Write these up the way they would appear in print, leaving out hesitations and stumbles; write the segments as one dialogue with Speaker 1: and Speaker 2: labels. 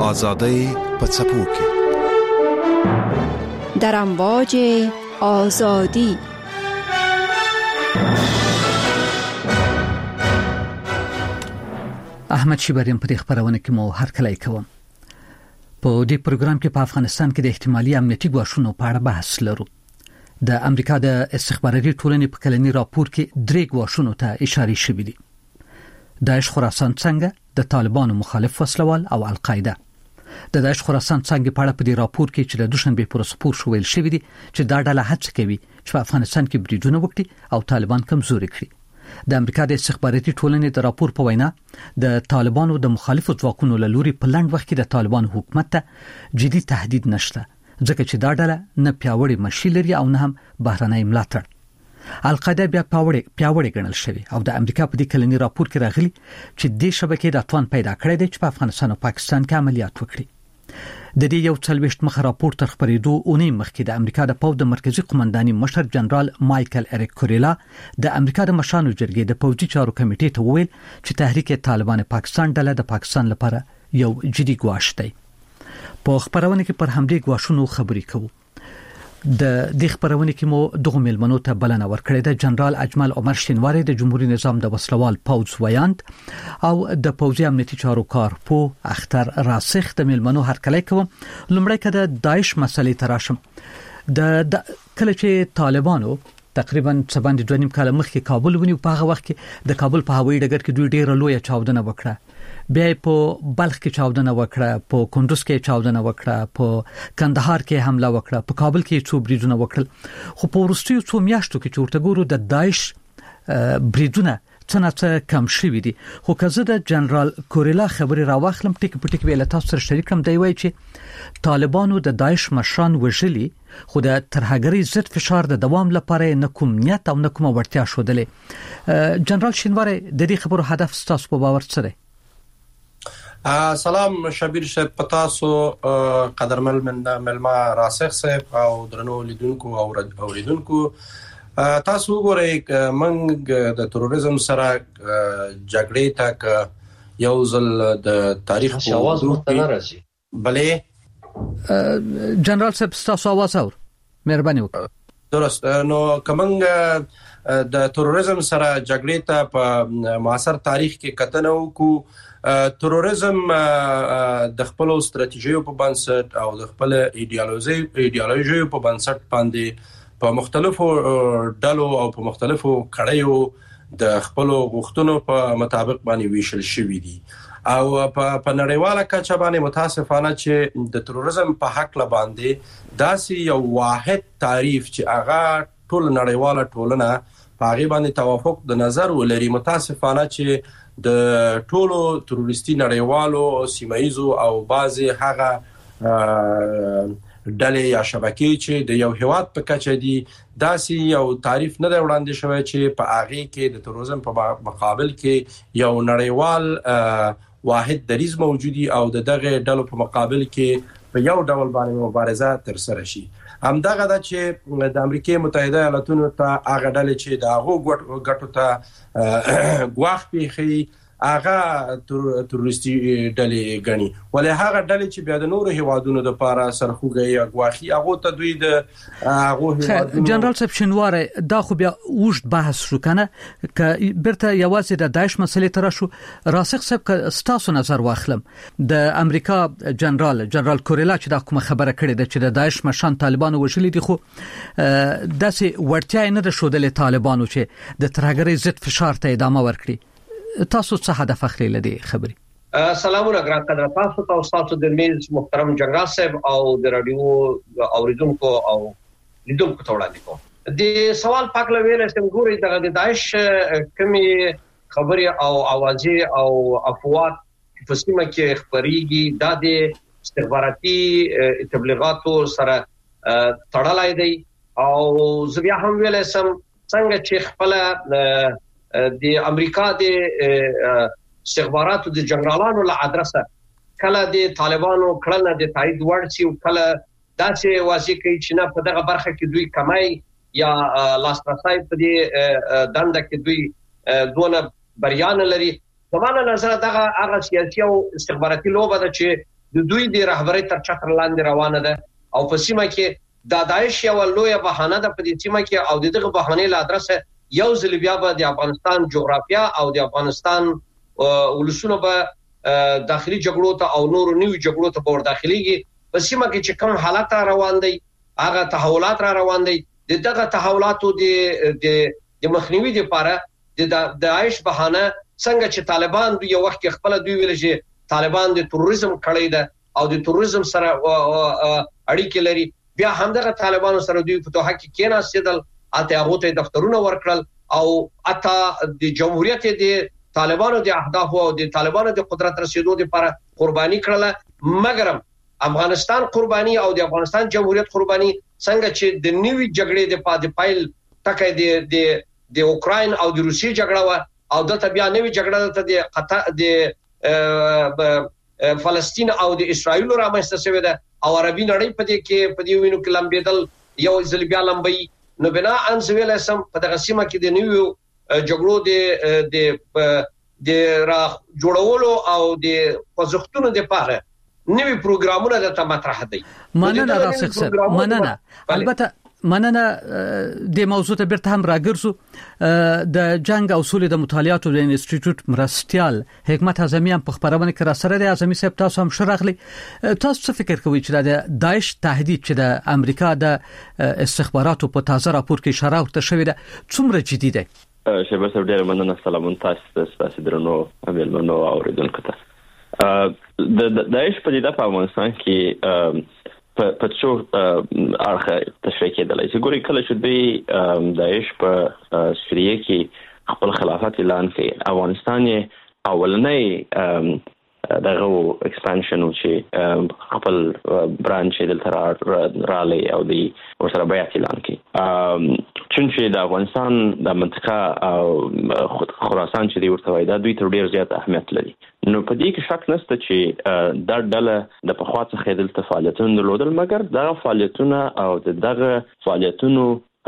Speaker 1: آزادی په څپو کې
Speaker 2: در امواج آزادی.
Speaker 3: احمد شیبریم په خبرونه کې مو هر کله کوم. په دې پروګرام کې په افغانستان کې د احتمالي امنیتي ګواښونو په اړه بحث لرو. د امریکا د استخباراتي ټولنې په کلنی راپور کې درې ګواښونو ته اشاره شوې دي. داعش خراسان څنګه، د طالبانو مخالف وسلوال او القاعده. د داعش خراسان څنګه په اړه په دې راپور کې چې د دوشنبه پر سپور شو ویل شوې دي چې دا ډله هڅه کوي چې په افغانستان کې بریدونه وکړي او طالبان کمزوري کړي. د امریکا د استخباراتي ټولنې د راپور په وینا د طالبانو د مخالفو ځواکونو له لوري په لنډ وخت کې د طالبان حکومت ته جدي تهدید نشته، ځکه چې دا ډله نه پیاوړی مشي لري او نه هم بهرنۍ ملاتړ. القاعده بیا پیاوړی ګڼل شوی او د امریکا په دې کلنی راپور کې راغلي چې د شبکې د توان پیدا کړی دی چې په افغانستان او پاکستان کې عملیات وکړي. د دې یو څلويشت مخ راپور تر خبرېدو اونۍ مخکې د امریکا د پوځ د مرکزی قومنداني مشر جنرال مایکل اریک کوریلا د امریکا د مشرانو جرګې د پوځي چارو کمیټې ته وویل چې تحریک طالبان پاکستان ډله د پاکستان لپاره یو جدي ګواښ دی. په خبرونه کې پر همدې ګواښونو خبرې کوو. د دې خبرونه کې مو دغه ملمنو ته بلنه ورکړې ده. جنرال اجمل عمر شینواری د جمهوریت نظام د وسلوال پوځ ویاند او د پوځي امنیتي چارو کارپو اختر راسخ د ملمنو هرکلی کوم. لومړی کده داعش مسلې تراشم. د کله چې طالبانو تقریبا 7.5 کال مخکې کابل ونیو، په هغه وخت کې د کابل په هوایي ډګر کې دوی ډېر لوی چاودنه وکړه. بیا په بلخ کې چاودنه وکړه، په کندوز کې چاودنه وکړه، په کندهار کې حمله وکړه، په کابل کې څو بریدونه وکړل. خو په وروستیو څو میاشتو کې چې ورته ګورو د داعش بریدونه څنګه کم شوي دي. خو کزه د جنرال کوریلا خبري راوخلم ټیک په ټیک ویل تاسو سره شریکم دی وای چې طالبانو د داعش مشران وژلي، خو د ترهګرۍ ضد فشار د دوام لپاره نه کوم نیت او نه کوم وړتیا شودلې. جنرال شینواری د دې خبرو هدف تاسو په باور څه دی؟
Speaker 4: سلام شبیر صاحب، پتاسو قدرمن ملما راسخ صاحب او درنو لیدونکو او اوریدونکو. تاسو وګورئ موږ د تروریزم سره جګړې تک یو ځل د تاریخ په
Speaker 5: اواز مستنه راځي.
Speaker 4: بلې
Speaker 3: جنرال صاحب تاسو اواز اور مهرباني وکړئ.
Speaker 4: درست. نو کومنګ د تروریزم سره جګړې ته په معاصر تاریخ کې کتنه وکړو. تروریزم د خپل ستراتیژیو په بنسټ او د خپل ایدئولوژي په بنسټ باندې په مختلفو ډلو او په مختلفو کړیو د خپل غوښتنو په مطابق باندې ویشل شوی دي. او په نړیواله کچه باندې متاسفانه چې د تروریزم په حق ل باندې داسې یو واحد تعریف چې هغه ټول نړیواله ټولنه په هغه باندې توافق د نظر ولري، متاسفانه چې د ټولو تروریستي نړیوالو سیمایزو او بعضي هغه ډلې یا شبکې چې د یو هیواد په کچه دي داسې یو تعریف نه دی وړاندې شوی چې په هغه کې د تروریزم په مقابل کې یو نړیوال واحد دریځ موجودي او دغه ډلو په مقابل کې په یو ډول باندې مبارزه تر سره شي. همدغه د چې د امریکای متحده ایالاتونو ته هغه ډلې چې د هغو ګټو ته ګواښ پیښي هغه تروریستي ډلې غني، ولې هغه ډلې چې بیا د نورو هیوادونو د لپاره سرخوږی غواخي هغه ته دوی د هغه هیوادونو.
Speaker 3: جنرال صاحب شینواری دا خو بیا وښت بحث شو کنه ک برته یوازې د داعش مسلې تر شو. راسخ صاحب ستاسو نظر واخلم. د امریکا جنرال کوریلا چې دا کومه خبره کړې ده چې د داعش مشان طالبانو وژلي دي، خو داسې وړتیا نه ده شودلې طالبانو چې د ترهګرۍ ضد فشار ته ادامه ورکړي. تاسو څه هدف اخلي لدی خبري؟
Speaker 5: سلامونه ګران قدر تاسو ته او تاسو د میز محترم جنرال صاحب او د رادیو اوریدونکو او لیدونکو ته وړاندې کوم. د سوال پاک لویل سم ګوري د داعش کمی خبري او اوازې او افواه په سیمه کې خبريږي د استخباراتي تبلیغاتو سره تړلای دی. او زه بیا هم ویل سم څنګه چې خپل د امریکا د استخباراتو د جنرالانو له ادرسه کله د طالبانو کړنه د تایید ورسي او کله داسې واضح کوي چې نه په دغه برخه کې دوی کمای یا لاسرسي په دې دنده کې دوی دونه بریان لري. زمانه نظر دغه هغه سیاسي او استخباراتي لوبه ده چې د دوی د رهبرۍ تر چتر لاندې روانه ده او په سیمه کې د داعش یو لوی بهانه ده په دې سیمه کې او دغه بهانه له ادرسه یو ځل بیا به د افغانستان جغرافیا او د افغانستان ولسونه به داخلي جګړو ته او نور نوي جګړو ته ور داخليږي په سیمه کې چې کوم حالات روان دي هغه تحولات روان دي دغه تحولاتو د مخنیوي لپاره د داعش بهانه څنګه چې طالبان یو وخت خپل دوی ویل چې طالبان د تروریزم کړی ده او د تروریزم سره اړیکې لري بیا همدغه طالبانو سره دوی په توګه کې کېناستل اته هغه ته دفترونه ورکړل او اته د جمهوریت د طالبانو د اهداف او د طالبانو د قدرت رسیدو لپاره قرباني کړله مګر افغانستان قرباني او د افغانستان جمهوریت قرباني څنګه چې د نیوی جګړې د پایل تکه د اوکراین او د روسي جګړه او د بیا نوې جګړه ته د قطر د فلسطین او د اسرایل رامنځته شوې ده او عربي نړۍ په دې کې په دې وینو کې لمبېدل یو ځل بیا لمبي نو بنا ان سویل سم په دغه سیمه کې د نیو جګړو د را جوړولو او د خوځښتونو لپاره نوي پروګرامونه د مطرح دي.
Speaker 3: مننه راسخ سر مننه البته مننه د موضوع ته بیرته هم راګرځو د جنگ او سولې د مطالعاتو د انسټیټیوټ مرستيال حکمت اعظمي هم په خبرونه کې را سره د اعظمي صاحب تاسو هم شرغلي تاسو څه فکر کوئ چې د داعش تهدید چې د امریکا د استخباراتو په تازه راپور کې اشاره ورته شوې ده څومره جدي ده؟
Speaker 6: شبه سره ډیر مننه سلام تاسو درنو عملمنو اوریدونکو ته د داعش په دې په افغانستان کې په څو ارخه تشریح کېدلای شي ګوري کله چې دوی داعش په سوریه کې خپل خلافت اعلان کړي افغانستان یې اولنۍ دغه ایکسپانشن چې خپل برانچ دلته رالي او دی ورسره بیعت اعلان کړي چې د افغانستان د منطقه او خراسان چې دی ورته وای دا دوی تر ډیر زیات اهمیت لري نو په دې کې شک نشته چې دا ډله د پخوا څخه دلته فعالیتونه درلودل مګر دا فعالیتونه او دغه فعالیتونو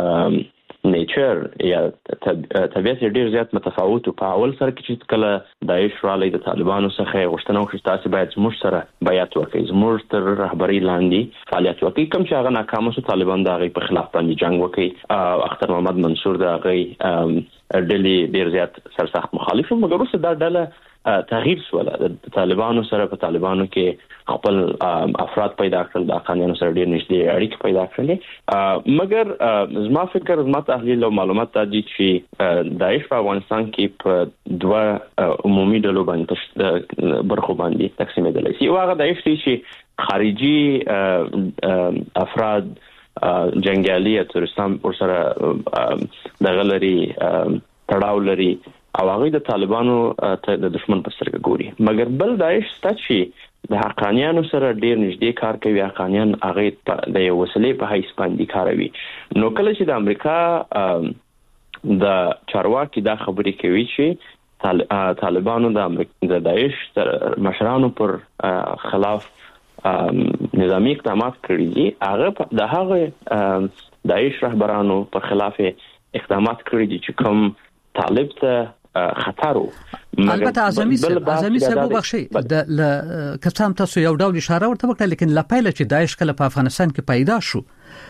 Speaker 6: نیچر یا طبيعت ډیر زیات متفاوت او په اول سره کې چې کله داعش رالي د طالبانو څخه غوښتنه وکړه تاسو باید زموږ سره بیعت وکړئ زموږ تر رهبری لاندې فعالیت وکړئ کوم چې هغه ناکام شو طالبان د هغه په خلاف باندې جنگ وکړي اختر محمد منصور د هغه ډلې ډیر زیات سرسخت مخالف مګر اوس دا ډله تغییر شوله د طالبانو سره په طالبانو کې خپل افراد پیدا کړل د قانون سره ډیر نږدې اړیکې پیدا کړلې مګر زما فکر زما تحلیل او معلومات دي چې داعش په افغانستان کې په دوه عمومي ډلو باندې برخو باندې تقسیمېدل شي او هغه داعش چې خارجي افراد جنگیالي ترورستان ورسره د غلري تړاو لري او هغه د طالبانو ته د دشمن په سترګه ګوري مګر بل داعش چې د حقانیانو سره ډیر نږدې کار کوي حقانیان هغه د یو وسیلې په حیث باندې کاروي نو کله چې د امریکا د چارواکي دا خبرې کوي چې طالبانو د داعش مشرانو پر خلاف نظامی اقدامات کړي دي هغه د هغه داعش رهبرانو پر خلاف اقدامات کړي دي چې کوم طالب ته خطر
Speaker 3: البته اعظمي صاحب بخشي د کسان تاسو یو ډول اشاره ورته وکړه لیکن لا پایله چې داعش کله په افغانستان کې پیدا شو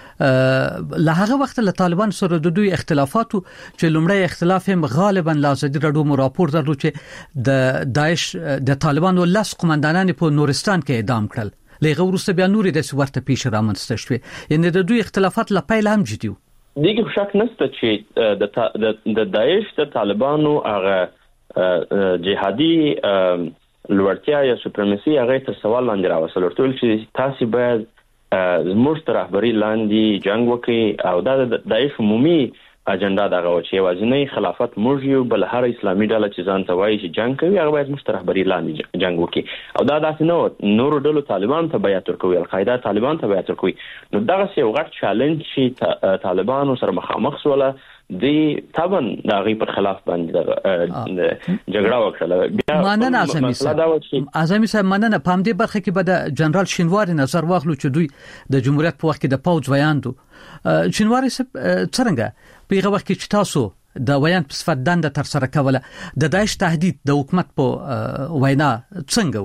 Speaker 3: له هغه وخت له طالبان سره د دوی اختلافاتو چې لومړی اختلاف هم غالبا لازدي رډو راپور درلود چې د داعش د طالبانو لاس قومندانان په نورستان کې اعدام کړل لغه ورسته بیا نورې د ورته پیش رامنځته شوې یعنی د دوی اختلافات لا پایله هم جدي
Speaker 6: دیگه شک نسته چې د داعش د طالبانو هغه جهادي لوړتیا یا سوپرمسي هغه تر سوال لاندې راوصل ورته چې تاسو باید زموږ تر رهبری لاندې جنگ وکړي او دا د داعش عمومي اجنډا دغه و چې وازنۍ خلافت موږ یو بل هر اسلامي ډله چې ځان ته وایي چې جنگ کوي هغه باید مشترک رهبری لاندې جنگ وکړي او دا داسې نه نور ډلو طالبان ته بیعت ورکوي القاعده طالبان ته بیعت ورکوي نو دغه یو غټ چالنج چې طالبانو سره مخامخ شول دی طبعا د غي پر خلاف باندې جګړه وکړه
Speaker 3: مننه اعظمي صاحب مننه په دې برخه کې به د جنرال شینواری نظر واخلو چې دوی د جمهوریت په وخت کې د پوج ویاندو شینواری صاحب څنګه په هغه وخت کې چې تاسو د ویاند په صفت دنده تر سره کوله د داعش تهدید د حکومت په وینا څنګه و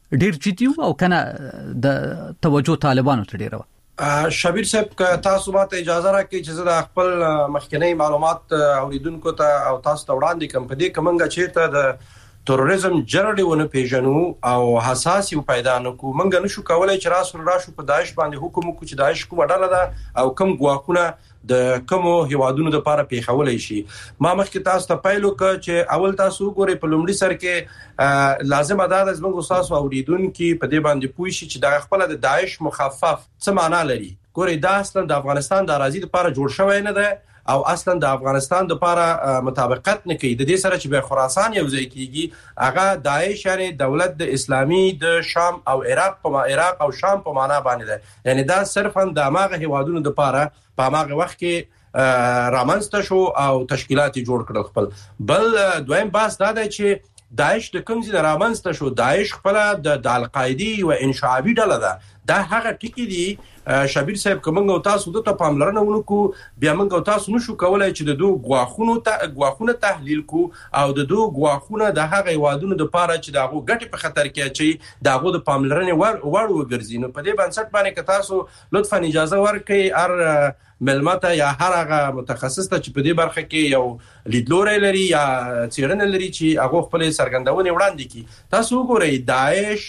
Speaker 3: ډیر جدي او کنه د توجه طالبانو ته ډیره.
Speaker 4: شبیر صاحب که تاسو ماته اجازه راکړئ چې زه د خپل مخکنی معلومات اوریدونکو ته او تاسو ته وړاندې کوم. په دې کومنګ چیرته د تروریزم جرړونه پیژنو او حساس یو پیدا نکو منګ نشو کولای چې راشو په داعش باندې حکم وکړو چې داعش کومه ډله ده او کوم ګواښونه د کومو هیوادونو لپاره پیښولای شي. ما مخکې تاسو ته پایلو ک چې اول تاسو ګوري په لومړي سر کې لازم ادا د زموږ تاسو اوریدونکو په دې باندې پوه شي چې دا خپل د داعش مخفف څه معنا لري. ګوري دا اصلا د افغانستان د اراضي لپاره جوړ شوی نه ده او اصلا د افغانستان د لپاره مطابقت نه کوي. د دې سره چې به خراسان یو ځای کیږي هغه داعش یعنی دولت د اسلامي د شام او عراق او شام په معنا باندې ده. یعنی دا صرفا د ماغه هیوادونو د لپاره په ماغه وخت کې رامنځته شو او تشکیلات جوړ کړل خپل. بل دویم بحث دا دی چې داعش د کوم ځای رامنځته شو. داعش خپل د القاعده او انشعابي ډله ده. دا هغه ټکی دي شبیر صاحب کومنګ او تاسو د ته پاملرنه ونکو بیا موږ تاسو نشو کولای چې د دوه غواخونه تحلیل کو او د دوه غواخونه د هغه وادونو د پاره چې دغه ګټي په خطر کې چې دغه د پاملرنه ور وګرځي. نو په دې بنسټ باندې که تاسو لطفا اجازه ورکړئ هر ملمته یا هر هغه متخصص ته چې په دې برخه کې یو لیدلوري لري یا څیړنه لري چې هغه خپل سرګندونه وړاندې کړي. تاسو وګورئ داعش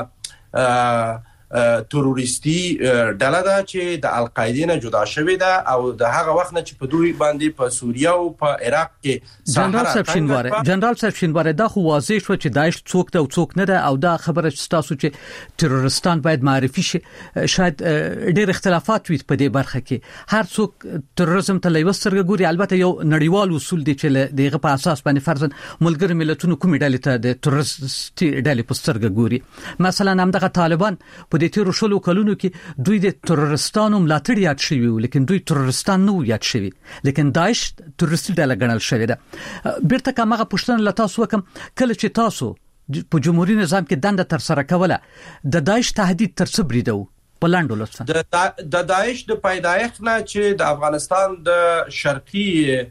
Speaker 4: یو تروریستی ډله ده چې د القاعده نه جدا شوې ده او د هغه وخت نه چې په دوی باندې په سوریه او په عراق کې
Speaker 3: جنرال صاحب شینواره دا خو واضح شو چې داعش څوک ده او څوک نه ده او دا خبره چې تاسو چې تروریستان باید معرفي شي شاید ډېر اختلافات وي په دې برخه کې. هر څوک تروریزم ته لوسترګ ګوري. البته یو نړیوال اصول دي چې دغه په اساس باندې فرضاً ملګری ملتونو کومې ډلې ته د تروریستي ډلې په سترګ ګوري. مثلا همدغه طالبان په دې تیر شلو کلونو کې دوی د تروریستانو ملاتړ یاد شوی لیکن دوی تروریستان نو یاد شوی لیکن داعش تروریستي ډله ګڼل شوی ده. بیرته کومه پوښتنه لتا سو کوم کله چې تاسو په جمهوریت نظام کې دنده تر سره کوله د داعش تهدید تر څه بریدو په لاندو لطفا
Speaker 4: د داعش د پیدایښت نه چې د افغانستان د شرقي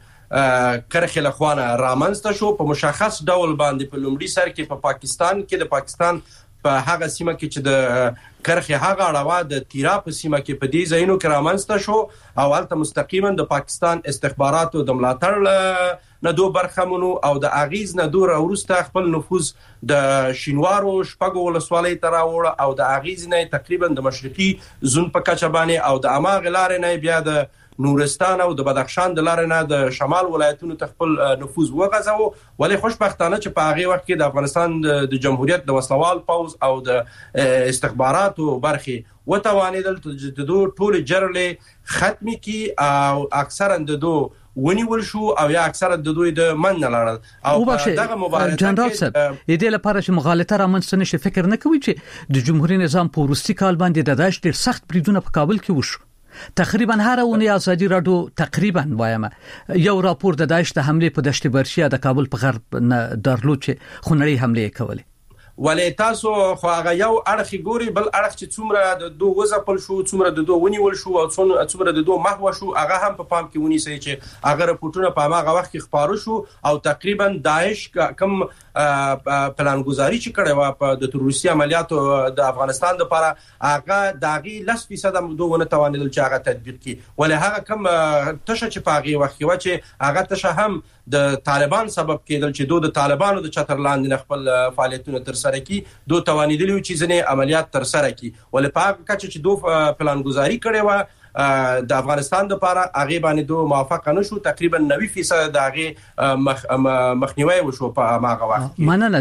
Speaker 4: کرخه لخوانه رامنځته شو په مشخص ډول باندې په لومړي سر کې په پاکستان کې د پاکستان په هغه سیمه کې چې د کرخه هغه اړه د تیرا په سیمه کې په دې ځایونو کې رامنځته شو او البته مستقیما د پاکستان استخباراتو د ملاتړ نه دوه برخمنو او د اغیز نه دور ورسته خپل نفوذ د شینوارو شپږو ولسوالۍ تر راوړ او د اغیز نه تقریبا د مشرقي زون په کچه باندې او د اماغ لارې نه بیا د نورستان او د بدخشان د لارې نه د شمال ولایتونو ته خپل نفوذ وغځاو. ولې خوشبختانه چې په هغه وخت کې د افغانستان د جمهوریت د وسلوال پوز او د استخباراتو برخې وتوانیدل د دوه ټول جرړې ختمي کی او اکثرا د دوه ونیول شو او یا اکثرا د دوی د من نه لاړل او دغه مبارزه
Speaker 3: جنرال صاحب دې لپاره چې مغالطه رامنځته نشي فکر نه کوي چې د جمهوریت نظام په وروستي کال باندې د داعش ډېر سخت بریدونه په کابل کې وشو. تقریبا هر اونۍ ازادي راډیو تقریبا وایم یو راپور د داعش د حمله په دشت برشیا د کابل په غرب درلود چې خونړی حمله کولې.
Speaker 4: ولې تاسو خو هغه یو اړخ ګوري بل اړخ چې څومره د دوه وزپل شو څومره د دوه ونیول شو او څومره د دوه محو شو هغه هم په پام کې ونیسي چې هغه رپورټونه په هغه وخت کې خبرو شو او تقریبا داعش کم پلانګزاري چې کړي و په د تروریستي عملیاتو د افغانستان لپاره هغه داغي 10% دوه توانیدل چې هغه تطبیق کړي. ولې هغه کم تشه چې په هغه وخت کې و چې هغه تشه هم د طالبان سبب کېدل چې دوه د طالبانو د چتر لاندې خپل فعالیتونه تر سره کی دوه توانیدل چې ځنې عملیات تر سره کی. ولې په هغه کچه چې دوه پلانګزاري کړي و د افغانستان لپاره هغه باندې دوه موافقه نشو تقریبا 90% د هغه مخنیوي وشو په هغه وخت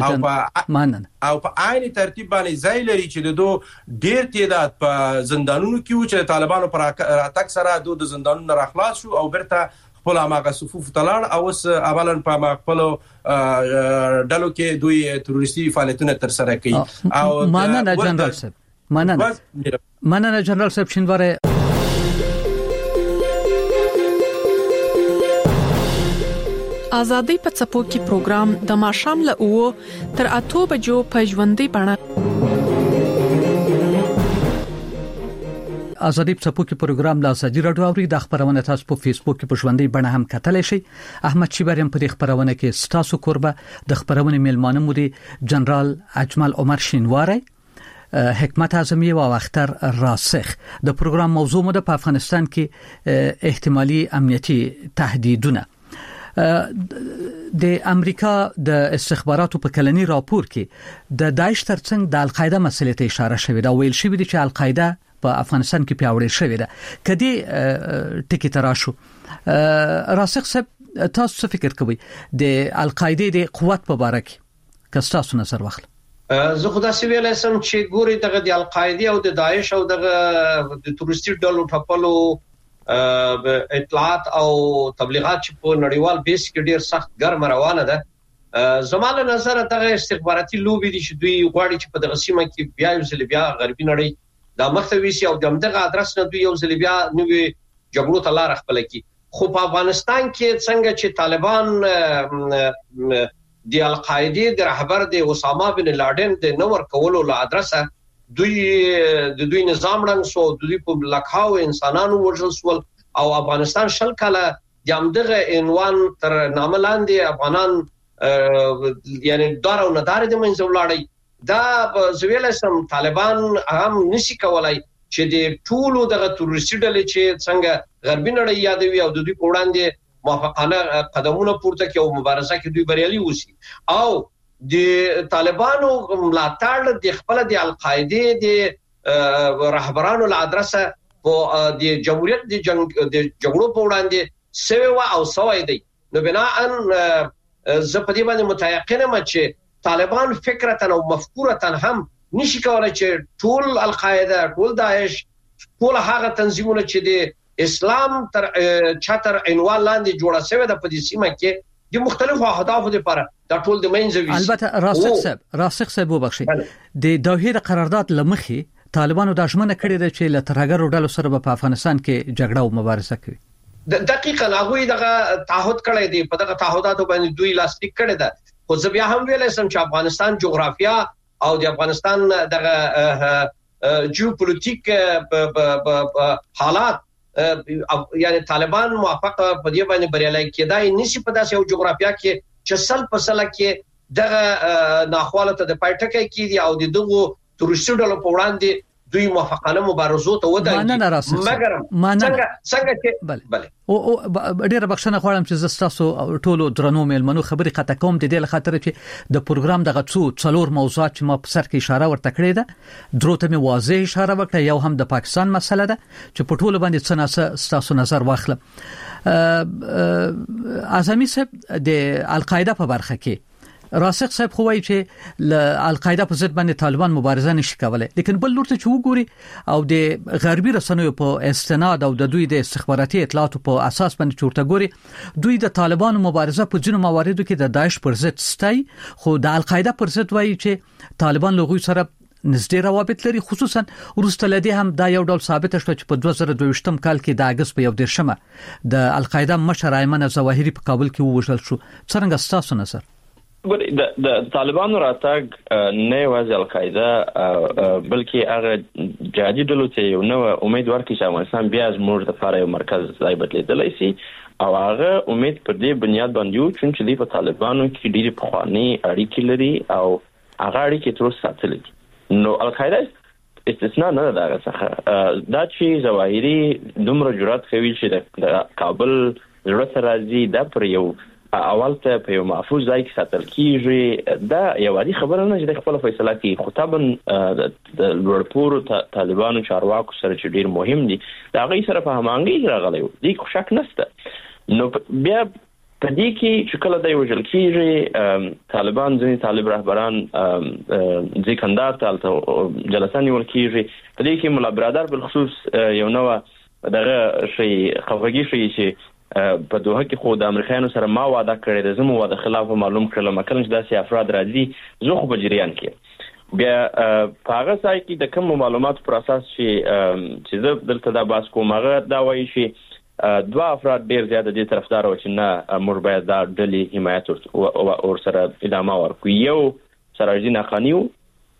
Speaker 4: او په عین ترتیب باندې ځای لري چې د دوه ډیر تعداد په زندانونو کې و چې طالبانو پر راتګ سره دوه د زندانونو راخلاص شو او برته خپل هغه صفوف تلان او اولا په خپل ډلو کې دوی تروریستي فعالیتونه تر سره کوي.
Speaker 3: او مننه جنرال صاحب مننه جنرال صاحب شینواره.
Speaker 7: آزادۍ په څپو کې پروګرام د ماښام له 9 تر 8 بجو په ژوندۍ بڼه
Speaker 3: ازادي څپوکي پروګرام لا ازادي رادیو اوري د خبرونه تاسو په فیسبوک کې په ژوندۍ بڼه هم کتلی شئ. احمد شیبریم په دې خبرونه کې ستاسو قربه د خبرونه میلمانه مودي جنرال اجمل عمر شینواری، حکمت اعظمی و اختر راسخ. د پروګرام موضوع مو د افغانستان کې احتمالي امنیتي تهدیدونه. د امریکا د استخباراتو په کلنی راپور کې د داعش ترڅنګ د القاعده مسلې ته اشاره شوې ده. ویل شوې ده چې القاعده په افغانستان کې پیاوړې شوې ده. کدي ټکی تراشو راسخ صاحب، تاسو فکر کوئ د القاعده د قوت په اړه کې کستاسو نظر واخل؟
Speaker 5: زه خو دا سویل سم چې ګوري دغه د القاعده او د داعش او دغه د تروریستي ډلو ټپلو اطلاعات او تبلیغات چې په نړیوال بیس کې ډیر سخت ګرم روانه ده. زمانه نظر دغه استخباراتي لوبي دي چې دوی غواړي چې په دغه سیمه کې بیا یو ځل بیا غربي نړۍ د مختویسي او دغه ادرس نه دوی یو ځل بیا نوې جګړو ته لار خپل کړي. خو په افغانستان کې څنګه چې طالبان د القاعده د رهبر د اسامه بن لادن د نور کولو له ادرسه دوی نظام رنګ سو دوی په لکهاو انسانانو وژل سول او افغانستان شل کاله د امدغه عنوان تر نامه لاندې افغانان یعنی دار او ندار د منځ ولاړی. دا زویل سم طالبان هم نشي کولای چې د ټولو دغه تروریستي ډلې چې څنګه غربي نړۍ یادوي او د دوی په وړاندې موافقانه قدمونه پورته کوي او مبارزه کې دوی بریالي وسی. او د طالبانو ملاتړ د خپل د القاعده د رهبرانو له ادرسه په د جمهوریت د جګړو په وړاندې سوي او سوي دي. نو بنا ان زه په دې باندې متيقن یم چې طالبان فکرتن او مفکورتن هم نشي کولای چې ټول القاعده، ټول داعش، ټول هغه تنظیمونه چې د اسلام تر چتر عنوان لاندې جوړه شوی د په دې سیمه کې د مختلفو اهدافو لپاره دا ټول د منځوي.
Speaker 3: البته راسخ صاحب وبخښي د دوحې د قرارداد لمخي طالبانو د ژمنه کړې ده چې له ترهګرو ډلو سره په افغانستان کې جګړه او مبارزه کوي.
Speaker 5: دقیقاً هغه دغه تعهد کړی دی، په دغه تعهداتو باندې دوی لاسلیک کړی ده. خو زه بیا هم ویل سم چې افغانستان جغرافیا او د افغانستان دغه جیوپولیټیک حالات یعنی طالبان موافق په دې باندې بریالي کېدای نشي په داسې یو جغرافیا کې چې سل په سل کې دغه ناخواله ته د پایټکې کېدي او د دغه تروریستي ډلو په وړاندې دوی موافقانه مبارزو ته ودرېږي. مګر څنګه چې بله
Speaker 3: او ډیره بخښنه غواړم چې زستاسو ټولو درنو میلمنو خبرې قطع کوم د دې لخاطر چې د پروګرام دغه څلور موضوعات چې ما په سر کې اشاره ورته کړې ده دروته مې واضح اشاره وکړه. یو هم د پاکستان مسله ده چې په ټولو باندې څنګه ستاسو نظر واخلم. اعظمي صاحب د القاعده په برخه کې راسخ صاحب خو وایي چې ل القاعده په ضد باندې طالبان مبارزه نشي کولای، لیکن بل لور ته چې وګوري او د غربي رسنیو په استناد او د دوی د استخباراتي اطلاعاتو په اساس باندې چورته ګوري دوی د طالبان مبارزه په ځینو مواردو کې د داعش پر ضد ستای، خو د القاعده پر ضد وایي چې طالبان له غوي سره نږدې روابط لري. خصوصا وروسته لدی هم دا یو ډول ثابت شو چې په 2022 کال کې د اگست په 1 د القاعده مشر ایمن ظواهری په کابل کې ووژل شو. څنګه ستاسو نظر؟
Speaker 6: د طالبانو راتګ نه یوازې القاعده بلکې هغه جهادي ډلو ته یو نوې امید ورکړي چې افغانستان بیا زموږ لپاره یو مرکز ځای بدلیدلی شي او هغه امید پر دې بنیاد باندې یو چې دوی په طالبانو کې ډېرې پخواني اړیکې لري او هغه اړیکې تر اوسه ساتلې دي. نو القاعده استثناء نه ده هغه څخه. دا چې ظواهري دومره جرأت کوي چې د کابل زړه ته راځي دا پر یو اول ته په یو محفوظ ځای کې ساتل کیږي دا یو عادي خبره نه چې د خپل فیصله کوي. خو طبعا د لوړپوړو طالبانو چارواکو سره چې ډیر مهم دي دا غي سره په همغږي راغلی دی خو شک نشته. نو بیا په دې کې چې کله د وژل کیږي طالبان ځینې طالب رهبران ځکندار ته جلسه نیول کیږي. په دې کې مولا برادر بل خصوص یو نو دغه شی خفګي شي چې په دوه کې خو د امریکایانو سره ما وعده کړې ده زموږ وعده خلاف معلوم کړل مکه چې داسې افراد راځي زه خو په جریان کې بیا په هغه ځای کې د کوم معلوماتو پر اساس چې زه دلته دا باس کوم هغه دا وایي چې دوه افراد ډیر زیات دي طرفدار او چې نه موږ باید دا ډلې حمایت او سره ادامه ورکړو. یو سراج الدین اخانی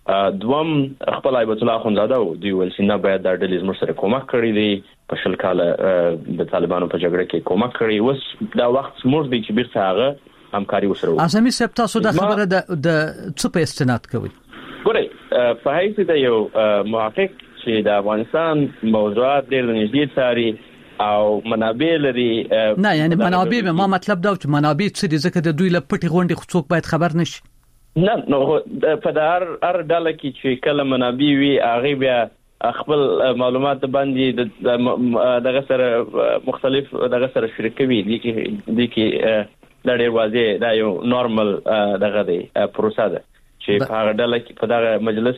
Speaker 6: دوم خپل ایبت الله خونزاده او دی ول سینا باید د ډلې زموږ سره کومک کړی دی په شل کاله د طالبانو په جګړه کې کومک کړی اوس دا وخت زموږ دی چې بیرته هغه همکاري وسره
Speaker 3: اعظمي صاحب تاسو د خبره د څه په استناد کوي
Speaker 6: ګورئ په حیث د یو محقق چې د افغانستان موضوعات ډېر نږدې څاري او منابع لري
Speaker 3: نه یعنی منابع ما مطلب دا چې منابع څه دي ځکه د دوی له پټي غونډې خصوص باید خبر نشي
Speaker 6: نه نو په هر ډله کې چې کله منابع وي هغه بیا خپل معلومات باندې دغه سره مختلف دغه سره شریکوي دي کې د ډېر واضح دا یو نورمال دغه دی پروسه ده چې په هغه ډله کې په دغه مجلس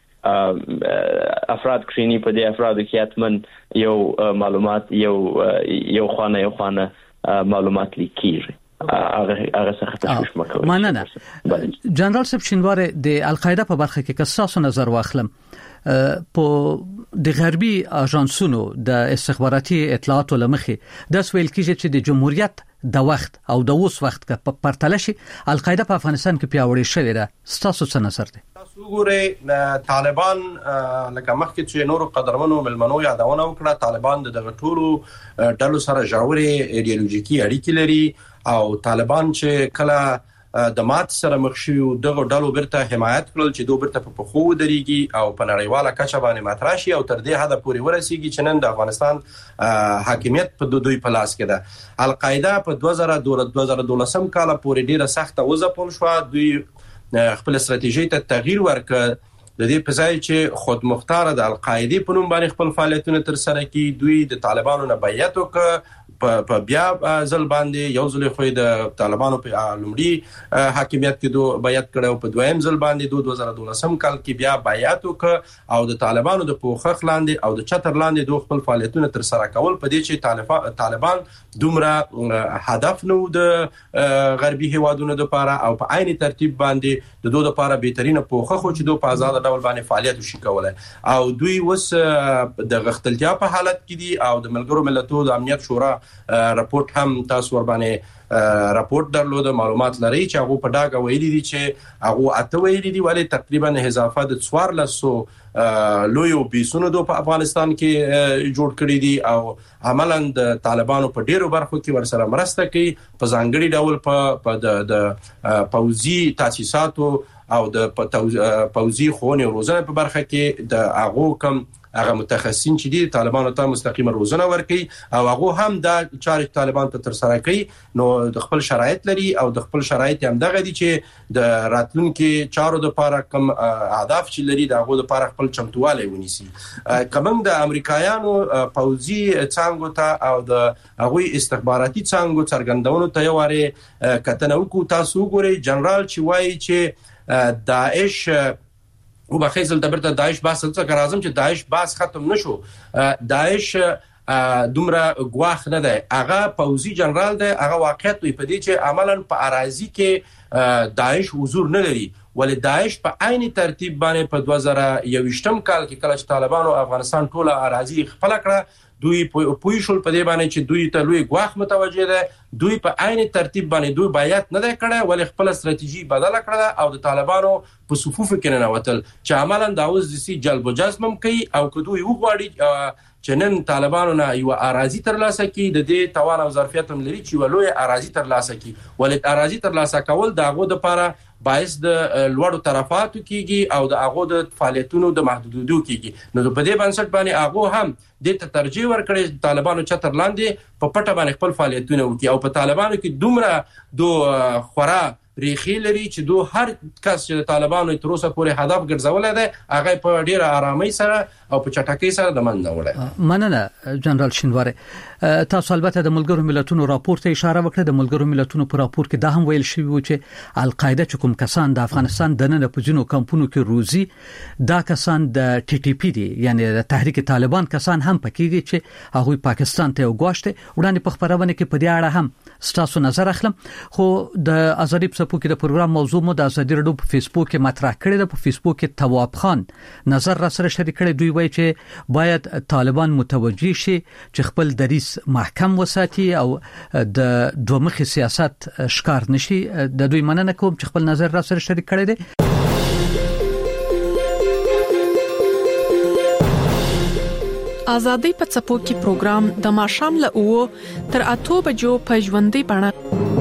Speaker 6: کې افراد کښینی په دې افرادو کې اتمن یو معلومات یو خانه معلومات لیکي هغه څه تشویش مکوي
Speaker 3: مننه جنرال صاحب شینواره د القاعده په برخه کې کساسو نظر واخلم په د غربي اژانسونو د استخباراتي اطلاعاتو لمخې د سویل کېږي چې د جمهوریت د وخت او د اوس وخت کې په پرتله شي القاعده په افغانستان کې پیاوړې شوې ده ستاسو څه نظر دی
Speaker 4: تاسو ګورئ طالبان لکه مخکې چې نورو قدرمنو ملمنو یادونه وکړه طالبان دغه ټولو ډلو سره ژورې ایډیالوژیکي اړیکې لري او طالبان چې کله د مات سره مخ شي دغه ډلو برته حمایت کړل چې دوی برته په خو دريږي او په نړیواله کچه باندې ماتراشي او تر دې حد پورې ورسیږي چې نن د افغانستان حاکمیت په دوی په لاس کې ده القاعده په 2012 کال پورې ډیره سخته وځپل شو دوی خپل استراتیژي ته تغییر ورکړ د دې په ځای چې خود مختار د القاعده په نوم باندې خپل فعالیتونه تر سره کوي دوی د طالبانو نه بیعت وکړ په بیا ځل باندې یو ځل خو د طالبانو په لومړي حاکمیت کې دوه بیعت کړو په دویم ځل باندې 2012 کال کې بیا بیعت وکړ او د طالبانو د پوښښ لاندې او د چتر لاندې دوه خپل فعالیتونه تر سره کول په دې چې طالبان دومره هدف نو د غربي هیوادونو لپاره او په عین ترتیب باندې د دوه لپاره بهترینه پوښښ خو چې دوه په آزاد ډول باندې فعالیت وشي کولای او دوی وس د غختلتیا په حالت کې دي او د ملګرو ملتونو د امنیت شورا راپورټ هم تاسو ور باندې راپورټ درلود معلومات لري چې هغه په ډاګه ویلي دي چې هغه اته ویلي دي ولی تقریبا اضافه د 1400 لویو بیسونو په افغانستان کې جوړ کړی دي او عملاً د طالبانو په ډیرو برخو کې ورسره مرسته کوي په ځانګړي ډول د پوځي تاسیساتو او د پوځي خونې روزنه په برخه کې د هغه متخصصین چې دي طالبانو ته مستقیما روزنه ورکوي او هغه هم د چارج طالبان ته تر سره کوي نو د خپل شرایط لري او د خپل شرایط هم دغه دي چې د راتلونکو چارو د لپاره کوم اهداف چې لري د هغه لپاره خپل چمتوالی ونیسي کوم د امریکایانو پوځي څنګه ته او د هغه استخباراتي څنګه څرګندونو ته یواره کتنه وکړو تاسو ګورئ جنرال چې وایي چې داعش او بخیزل دبرته داعش بحث څخه راځم چې داعش بحث ختم نشو داعش دومره غواخ نه ده هغه پوځي جنرال ده هغه واقعیت په دې چې عملاً په اراضي کې داعش حضور نه لري ولې داعش په عین ترتیب باندې په 2021 کال کې کله چې طالبانو افغانستان ټوله اراضي خپل کړه دوی پویشل په دې باندې چې دوی ته لوی غواخ متوجه ده دوی په عین ترتیب باندې دوی بیعت نه کړه ولې خپل استراتیژي بدل کړه او د طالبانو په صفوف کې نه وتل چې عملاً د اوس د سي جلب و جذب کوي او کدوې وغواړي چې نن طالبانو نه یو اراضي تر لاسه کی د دې توان او ظرفیت هم لري چې ولوي اراضي تر لاسه کی ولې اراضي تر لاسه کول دغه د لپاره باعث د لوړو طرفاتو کیږي او د هغه د فعالیتونو د محدودیدو کیږي نو په دې بنسټ باندې هغه هم د ترجیح ورکړي طالبانو چتر لاندې په پټه باندې خپل فعالیتونه وکړي او په طالبانو کې دومره دو خورا ریخي لري چې دو هر کس چې طالبانو تر اوسه پورې هدف ګرځولای دی هغه په ډیره آرامۍ سره او په چټکۍ سره د منځ وړي
Speaker 3: مننه جنرال شینواره تاسو البته د ملګرو ملتونو راپور ته اشاره وکړه د ملګرو ملتونو په راپور کې دا هم ویل شوی و چې القاعده چې کوم کسان د افغانستان د نن په جنو کمپونو کې روزي دا کسان د ټي ټي پی دي یعنی د تحریک طالبان کسان هم پکې دي چې هغه پاکستان ته وګوښته وړاندې په خبرونه کې په دې اړه هم ستاسو نظر اخلم خو د ازادي په کې د پروګرام موضوع مو د ازادي رادیو په فیسبوک کې مطرح کړی ده په فیسبوک کې تواب خان نظر را سره شریک کړی دوی وایي چې باید طالبان متوجي شي چې خپل دریس محکم وساتي او د دومخي سیاست ښکار نشي د دوی مننه کوم چې خپل نظر را سره شریک کړی دی
Speaker 7: ازادي په څپو کې پروګرام د ماشام له 9 تر 8 بجو په ژوندۍ بڼه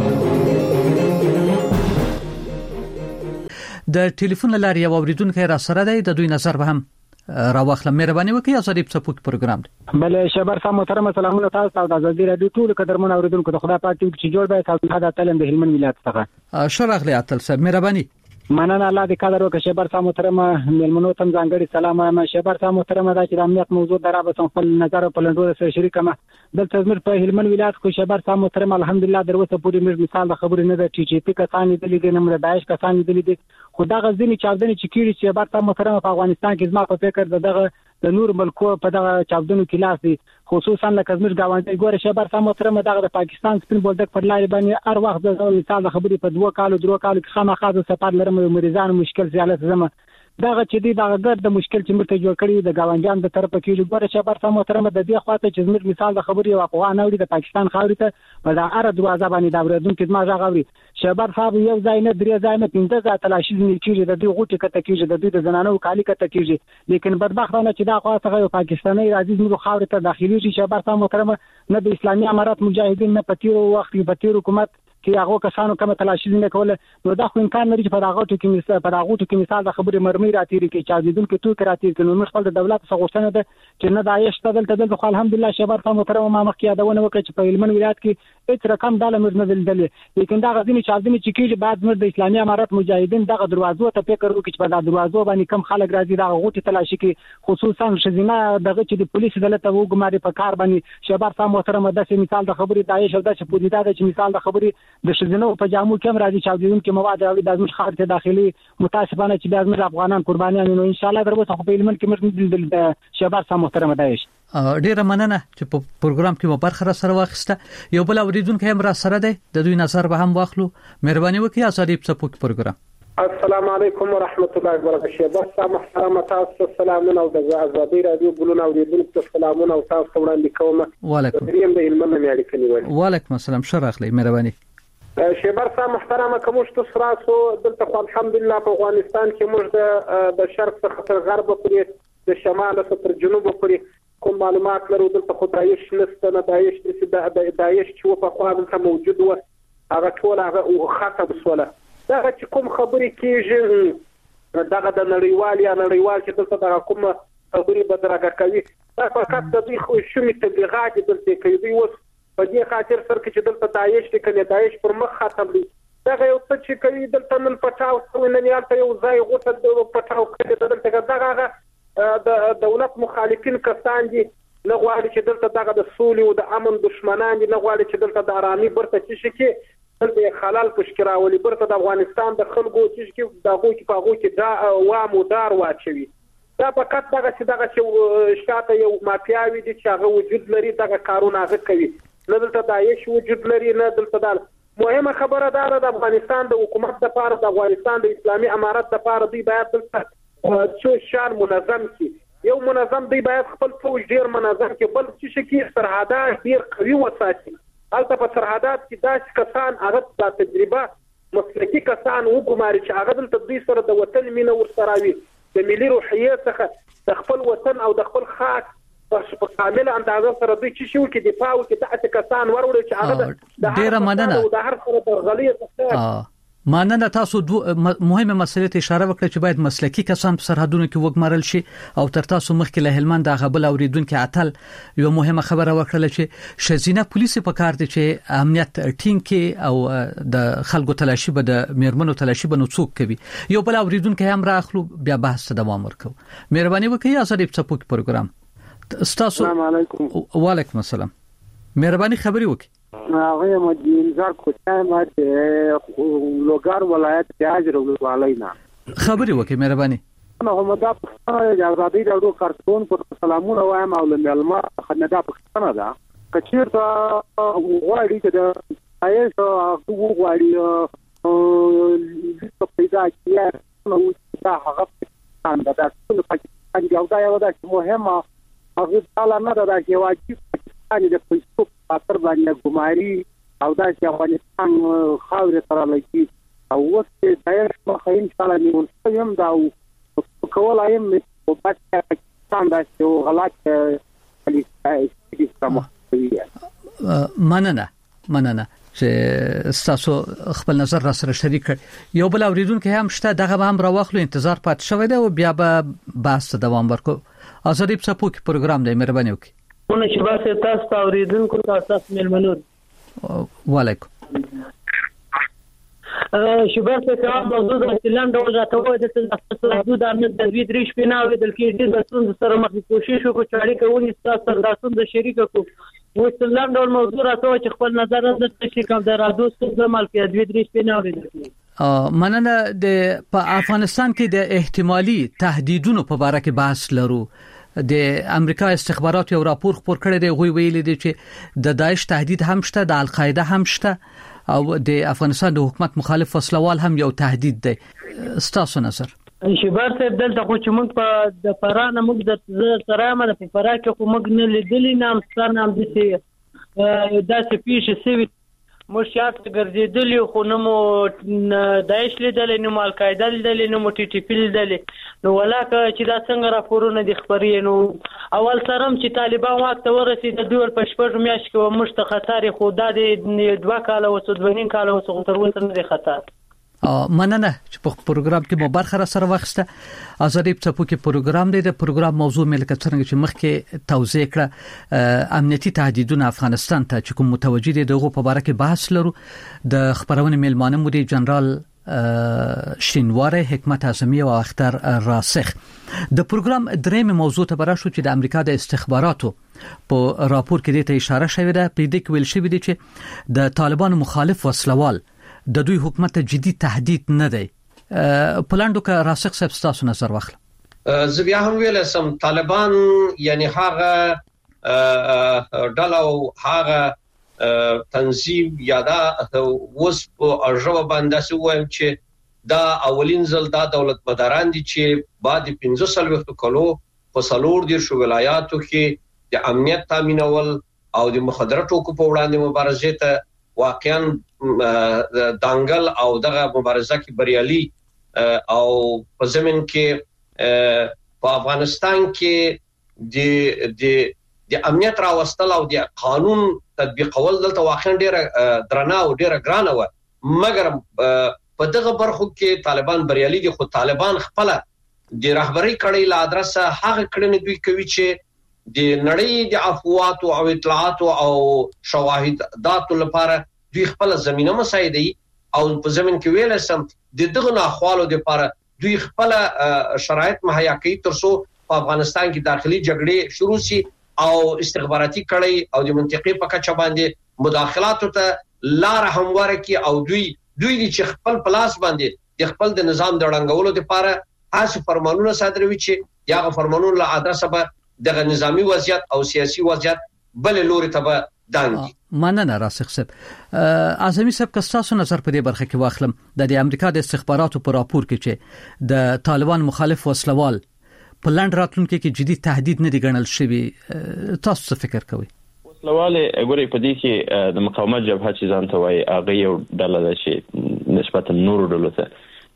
Speaker 3: د ټلیفون لارې اوریدونکو را سره دی د دوی نظر به هم راوخله مهرباني وکړئ ازادي په څپو کې پروګرام دی
Speaker 8: بل شبر سم محترم سلامونه تاسو ته د ازادي رادیو ټول قدرمن اوریدونکو د خدای پاک چې جوړ به تاسو د تعلیم د هلمند ولایت څخه
Speaker 3: شرغلی اتل صاحب مهرباني
Speaker 8: مننه الله دې قدر وکړي شبر سم محترم ملمنو تم ځانګړي سلام ما شبر سم محترم دا چې د امنیت موضوع درابه خپل نظر په لندو سره شریک ما دلته زموږ په هلمند ولایت کې شبر سم محترم الحمدلله دروسه پوری مثال د خبرې نه د ټي پی کسان دي د نمبر 22 کسان دي خدا غزنی چاودنې چې کیږي شبر سم محترم په افغانستان کې زما په فکر دغه د نور ملکو په دغه چاودنو کې لاس دي خصوصا لکه زموږ گاونډي ګوره شبر سم محترم دغه د پاکستان سپین بولدک پر لارې باندې هر وخت د مثال د خبرې په 2 کالو کې خامخا د سفر لرم مریضان مشکل زیات زما دغه چې دی دغه ګرد د مشکل چې مرته جوړ کړی د گاونډیان د طرف کې ګوره شبر سم محترم د دې خواته چې زموږ مثال د خبرې او افغان اوري د پاکستان خاورې ته په دا اره دروازه باندې دا ورځون کې ما غاوري شبر صاحب یو ځای نه درې ځای نه 15 ځای تلاشي نه کیږي د دې غوټه کته کیږي د دې د زنانو کالی کته کیږي لیکن بدبختانه چې دا خواته یو پاکستاني راځي موږ خاورې ته داخلي شي شبر صاحب محترم نه د اسلامي امارات مجاهدین نه پتیرو وخت په حکومت کې هغه کسانو کوم تلاشي نه کوله نو دا خو امکان لري چې په هغه ټکو کې مثال د خبرې مرمۍ راتېری کې چې دې کې تو کراتې کې نو خپل د دولت څخه غوښتنه ده چې نه داعش تدل خو الحمدلله شبر صاحب محترم ما مخکې یادونه وکړه چې په هلمند ولایت کې هیڅ رقم داله مر نه دل لیکن دا غزنی چاودنې چې کېږي بعد مر د اسلامي امارات مجاهدین دغه دروازو ته فکر وکړي چې په دا دروازو باندې کم خلک راځي دا غوټي تلاشي کې خصوصا شزینه دغه چې د پولیس دلته وګماري په کار باندې شبر صاحب محترم د مثال د خبرې داعش او د پولیسا د مثال د خبرې د شزینه په جامو کې راځي چاودون کې مواد او د ازمش خارج داخلي متاسفانه چې د ازمش افغانان قربانيان نو ان شاء الله دروته په هلمند کې مرګ د شبر صاحب محترم داعش
Speaker 3: ډیره مننه چې په پروګرام کې مو برخه سره واخیسته یو بل اوریدونکو هم را سره دی د دوی نظر به هم واخلو مهرباني وکړئ ازادي په څپو کې پروګرام
Speaker 9: السلام علیکم ورحمت الله وبرکاته شبر صاحب محترم تاسو سلامونه او د ازادي رادیو ګلونه اوریدونکو سلامونه او تاسو وړاندې کوم
Speaker 3: وعلیکم
Speaker 9: السلام د هلمند مې اړیکې نیول
Speaker 3: وعلیکم السلام شرخلی مهرباني
Speaker 9: شبر صاحب محترم کومش تاسو راسو دلته الحمدلله په افغانستان کې موږ د شرق څخه تر غرب پورې د شمال څخه تر جنوب پورې کوم معلومات لرو دلته خدایش نشته نه داعش چې په خوا دلته موجود و هغه ټول هغه ختم سوله دا چې کوم خبرې کېږي دغه د نړیوال چې دلته د کوم خبرې بدرګه کوي دا فقط د دوی خو شومې تبلیغات دلته کوي اوس په دې خاطر سره چې دلته داعش کې داعش پر مخ ختم دي دا یو څه چې کوي دلته نن پټاو نه یالته یو ځای غوته د پټاو کې دلته دغه د دولت مخالفین کسان دي نه غواړي چې دلته دغه د سولې او د امن دشمنان دي نه غواړي چې دلته د آرامي برته چې کې دلته خلل پشکراولي برته د افغانستان د خلکو چې دغه کې په هغه کې دا وامو دار واچوي دا فقط دغه چې شاته یو مافیاوي دي چې هغه وجود لري دغه کارونه هغه کوي نه دلته داعش وجود لري نه دلته د مهمه خبره ده د افغانستان د حکومت لپاره د افغانستان د اسلامي امارت لپاره دی باید دلته څو شان منظم کی یو منظم دی باید خپل فوج ډیر منظم کی بل چې کی سرحدات ډیر قوي وساتي البته په سرحدات کې داسې کسان هغه د تجربه مسلکي کسان وګماري چې هغه دلته دوی سره د وطن مینه ورسراوي د ملي روحیه څخه د خپل وطن او د خپل خاک په کامل اندازه سره دوی چې شو کې دفاع وکړي د کسان ورول چې هغه د
Speaker 3: ډیر مننه
Speaker 9: د هر سره د غلیظ
Speaker 3: مننه تاسو مهمه مسلې ته اشاره وکړه چې باید مسلکي کسان په سرحدونو کې وګمارل شي او تر تاسو مخکې له هلمند د غبل اوریدونکو عتل یو مهمه خبره وکړه چې شزینه پولیس په کار دي چې امنیت ټینګ کې او د خلکو تلاشي به د میرمنو تلاشي به نو څوک کوي یو بل اوریدونکو هم راخلو بیا بحث دوام ورکو مهرباني وکړئ ازادي په څپو کې پروګرام
Speaker 9: السلام علیکم
Speaker 3: وعلیکم السلام مهرباني خبري وکړئ
Speaker 9: هغه مدینزار کوټه ماته لوګار ولایت پیاج ولاینا
Speaker 3: خبري وکړئ مهرباني
Speaker 9: محمد افغان ازادي راډیو کارتون پر سلامونه وایم او لملما خندا پښتنه ده کچیر ته وایي چې د ایسو هغه وایي په پیدا کې نو دا هغه څنګه دا ټول پاکستان یو دا یو دا مهمه هغه تعالی نه دا چې واجب پاکستان د پیسو خاطر باندې ګماري او دا چې افغانستان خاورې سره لګي او وخت دایر مخه ان شاء الله نیول یم دا کولای یم په پاکستان دا چې غلط
Speaker 8: خلیفه محتوی
Speaker 3: مننه چې تاسو خپل نظر را سره شریک کړ. یو بل اوریدونکو هم شته دغه هم راوخلو انتظار پات شوی دی او بیا به بحث دوام ورکو. ازادي په سپوږ پروګرام دی مهرباني وکړئ.
Speaker 10: ونه چې باسه تاسو اوریدونکو تاسو ملمنو
Speaker 3: وعلیکم
Speaker 10: شباسه کوم موضوع د اسلام ډول راټوي د تاسو د امنیت د وی درې شپې نه ودل کې د څون سره مخ کوشش وکړو چې اړیکه ونی تاسو تاسو د شریک کو و اسلام ډول موضوع راټوي چې خپل نظر د تشریح کوم د رادو څخه مال کې د وی درې شپې نه ودل.
Speaker 3: مننه. د په افغانستان کې د احتمالي تهدیدونو په اړه کې بحث لرو. د امریکا استخبارات یو راپور خپور کړی دی، غوي ویلي دي چې د داعش تهدید هم شته، د القاعده هم شته او د افغانستان د حکومت مخالف وسلوال هم یو تهدید دی. ستاسو نظر؟
Speaker 10: شبار صاحب دلته خو چې موږ په د فرانه موږ د سرامه په فرا کې خو موږ نه لیدلې نام ستانه هم دي داسې پیښې سوي مرشات ګرځیدلی خو نو مو داعش لیدلې نو القاعده لیدلې نو ټي ټي پی لیدلې نو ولاکه چې دا څنګه راپورونه دي خبرې نو اول سرم چې طالبان وخت ورسید د دوه په شپږ میاشت کې مشت خطر خو د 2 کال او 2 کال او تر اوسه نه خطر.
Speaker 3: مننه چې په پروګرام کې مو برخه سره واخسته. ازادي په کې پروګرام دی. د پروګرام موضوع ملک څنګه چې مخکې توضیح کړه امنیتي تهدیدونه افغانستان ته چې کوم متوجه دي دغه په اړه کې بحث لرو. د خبرونه میلمانه مو دي جنرال شینواره، حکمت اعظمی او اختر راسخ. د پروګرام درېم موضوع ته براشو چې د امریکا د استخباراتو په راپور کې د اشاره شوې ده. په دې کې ویل شوی دی چې د طالبانو مخالف وسلوال د دوی حکومت جدي تهدید نه دی. پلاندو که راسخ صاحب تاسو نظر واخلم.
Speaker 5: زه بیا هم ویل سم طالبان یعنی هغه ډله او هغه تنظیم یا دا وس په ارجو باندې سو وایم چې دا اولین ځل دا دولت مداران دي چې بعد 15 وختو کلو په سلور دي شو ولایاتو کې د امنیت تامینول او د مخدره ټوکو په وړاندې مبارزه ته واقعا دانګل او دغه مبارزه کې بریالي او په زمين کې په افغانستان کې د امنیت راوستل او د قانون تطبیقول دلته واقعا ډیره درنه او ډیره ګرانه و، مګر په دغه برخو کې طالبان بریالي دي. خو طالبان خپل د رهبری کړي له ادرسه هغه کړنې دوی کوي چې د نړۍ د افواهات او اطلاعات او شواهدات لپاره دوی خپل زمينه مساعدي او په زمين کې ویل سم د دغه ناخوالو لپاره دوی خپل شرایط مهیا کوي ترڅو په افغانستان کې داخلي جګړې شروع شي او استخباراتي کړي او د منطقې په کچه باندې مداخلات ته لار همواره کوي او دوی چې خپل پلاس باندې د خپل د نظام د ړنګولو لپاره هڅه فرمانونه صادروي چې یاغه فرمانونه له ادرسه به دغه نظامی وضعیت او سیاسي وضعیت بل لوري ته به دانګي.
Speaker 3: مننه راسخ صاحب. اعظمي صاحب کستاسو نظر په دې برخه کې واخلم. د امریکا د استخباراتو په راپور کې چې د طالبان مخالف وسلوال په لاند راتلونکو کې جدي تهدید نه دی ګڼل شوی، تاسو څه فکر کوئ؟
Speaker 6: وسلوال غوړي په دې کې د مقاومت جبهه چې ځان ته وایي هغه یو ډله ده چې نسبت نورو ډلو ته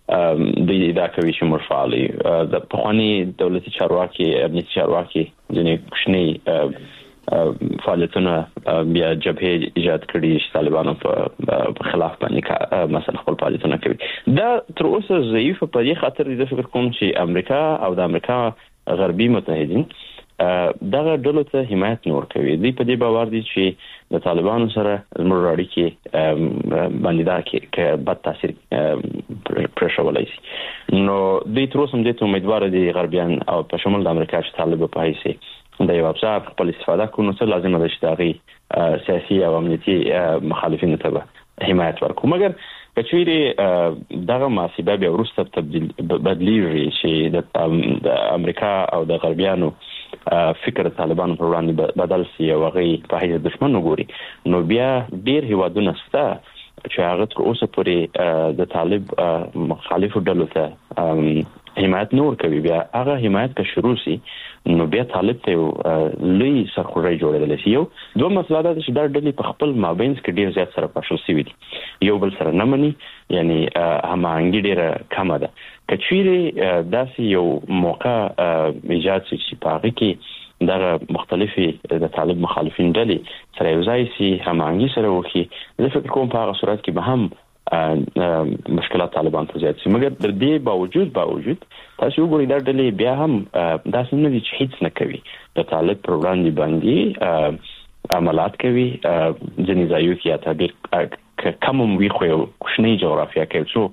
Speaker 6: د دا کوي چې مرفعلي د پخوانی دولتي چارواکي امنیتي چارواکي ځنې کوشني فعالیتونه بیا جبهه ایجاد کړي چې طالبانو په خلاف باندې مثلا خپل فعالیتونه کوي. دا تر اوسه ضعیف په دې خاطر د فکر کوم چې امریکا او د امریکا غربي متحدین دغه ډلو ته حمایت نور کوي. دوی په دې باور دي چې د طالبانو سره زموږ اړیکې باندې دا کې بد تاثیر پرېښولای شي. نو دوی تر اوسه هم د امیدوار دي غربیان او په شمول د امریکا چې طالب په حیث د یو افسر خپل استفاده کوي نو څه لازم ده چې دغه سیاسي او امنیتي مخالفینو ته حمایت ورکړي. مګر کچویری دغه محاسبه به ورسته بدلیږي چې د امریکا او د غربیانو فکر طالبانو پر وړاندې بدل شي او هغه په هیڅ دښمن وګوري نو بیا ډیر هیوادونه ستا چې هغه تر اوسه پورې د طالب مخالفو ډلو ته حمایت نور کوي. بیا هغه حمایت که شروع شي نو بیا طالب ته لوی سرخوږی جوړېدل شي. یو دوه مسله ده چې دا ډلې په خپل مابینځ کې ډیر زیات سره پاشل شوي دي، یو بل سره نه مني، یعنی هماهنګي ډیره کمه ده. کچېرې داسې یو موقع ایجاد شي چې په هغه کې دغه مختلفي د طالب مخالفین ډلې سره یو ځای سي همغږي سره وکړي. زه فکر کوم په هغه صورت کې به هم مشکلات طالبان ته زیات شي. مګر د دې باوجود تاسو وګورئ دا ډلې بیا هم داسې نه دي چې هیڅ نه کوي. د طالب پر وړاندې باندې عملات کوي، ځینې ځایو کې یا تعبیر کم وي خو یو کوچنی جغرافیا کوي. څو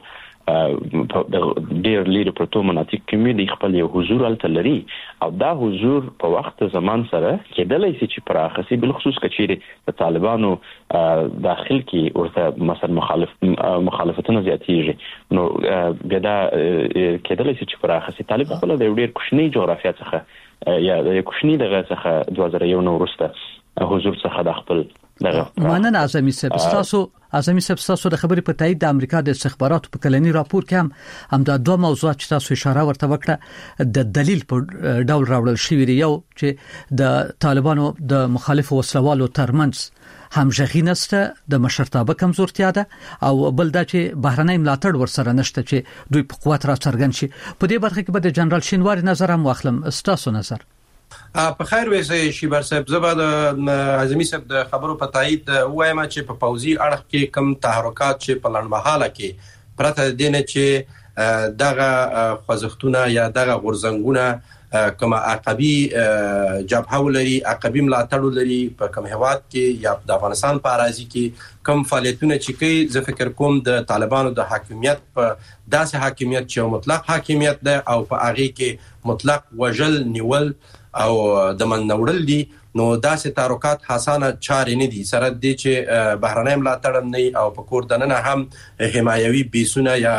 Speaker 6: د ډېر لري پروتو مناطق کې د خپل یو حضور الته لري او دا حضور په وخت زمان سره کېدلای شي چې پراخسي بل خصوص کچېره د طالبانو داخل کې ورته مثلا مخالفتونه زیاتېږي نو بیا دا کېدلای شي چې پراخسي طالب خپل د ډېر کوچنی جغرافیا څخه یا د کوچنی دغه څخه 2001 نو ورسته حضور څخه د خپل دغه
Speaker 3: مننه اعظمي صاحب تاسو د خبرې په تایید د امریکا د استخباراتو په کلنی راپور کې هم دا دوه موضوعات چې تاسو اشاره ورته وکړه د دلیل په ډول راوړل شوی دی. یو چې د طالبانو د مخالف وسلوالو ترمنځ همغږي نشته، د مشرتابه کمزورتیا ده او بل دا چې بهرنۍ ملاتړ ورسره نشته چې دوی په قوت را څرګند شي. په دې برخه کې به د جنرال شینواری نظر هم واخلم. تاسو نظر
Speaker 4: په خیر وې شیبر صاحب زبر اعظمي صاحب د خبرو په تایید وایم چې په پوزي اړه کې کم تحرکات چې په لړمحاله کې پرته دینه چې دغه خوځښتونه یا دغه غورځنګونه کما عقبی جبهه ولري، عقبی ملاتړ لري په کوم هواد کې یا د افغانستان په اراضي کې کوم فعالیتونه چې کوي. زه فکر کوم د طالبانو د حاکمیت په داسې حاکمیت چې مطلق حاکمیت ده او په هغه کې مطلق وجل نیول او د منوړل دي، نو داسې تحرکات حسانه چارې نه دي سره دي چې بهرنۍ ملاتړ نه او په کور دننه هم حمایوي بیسونه یا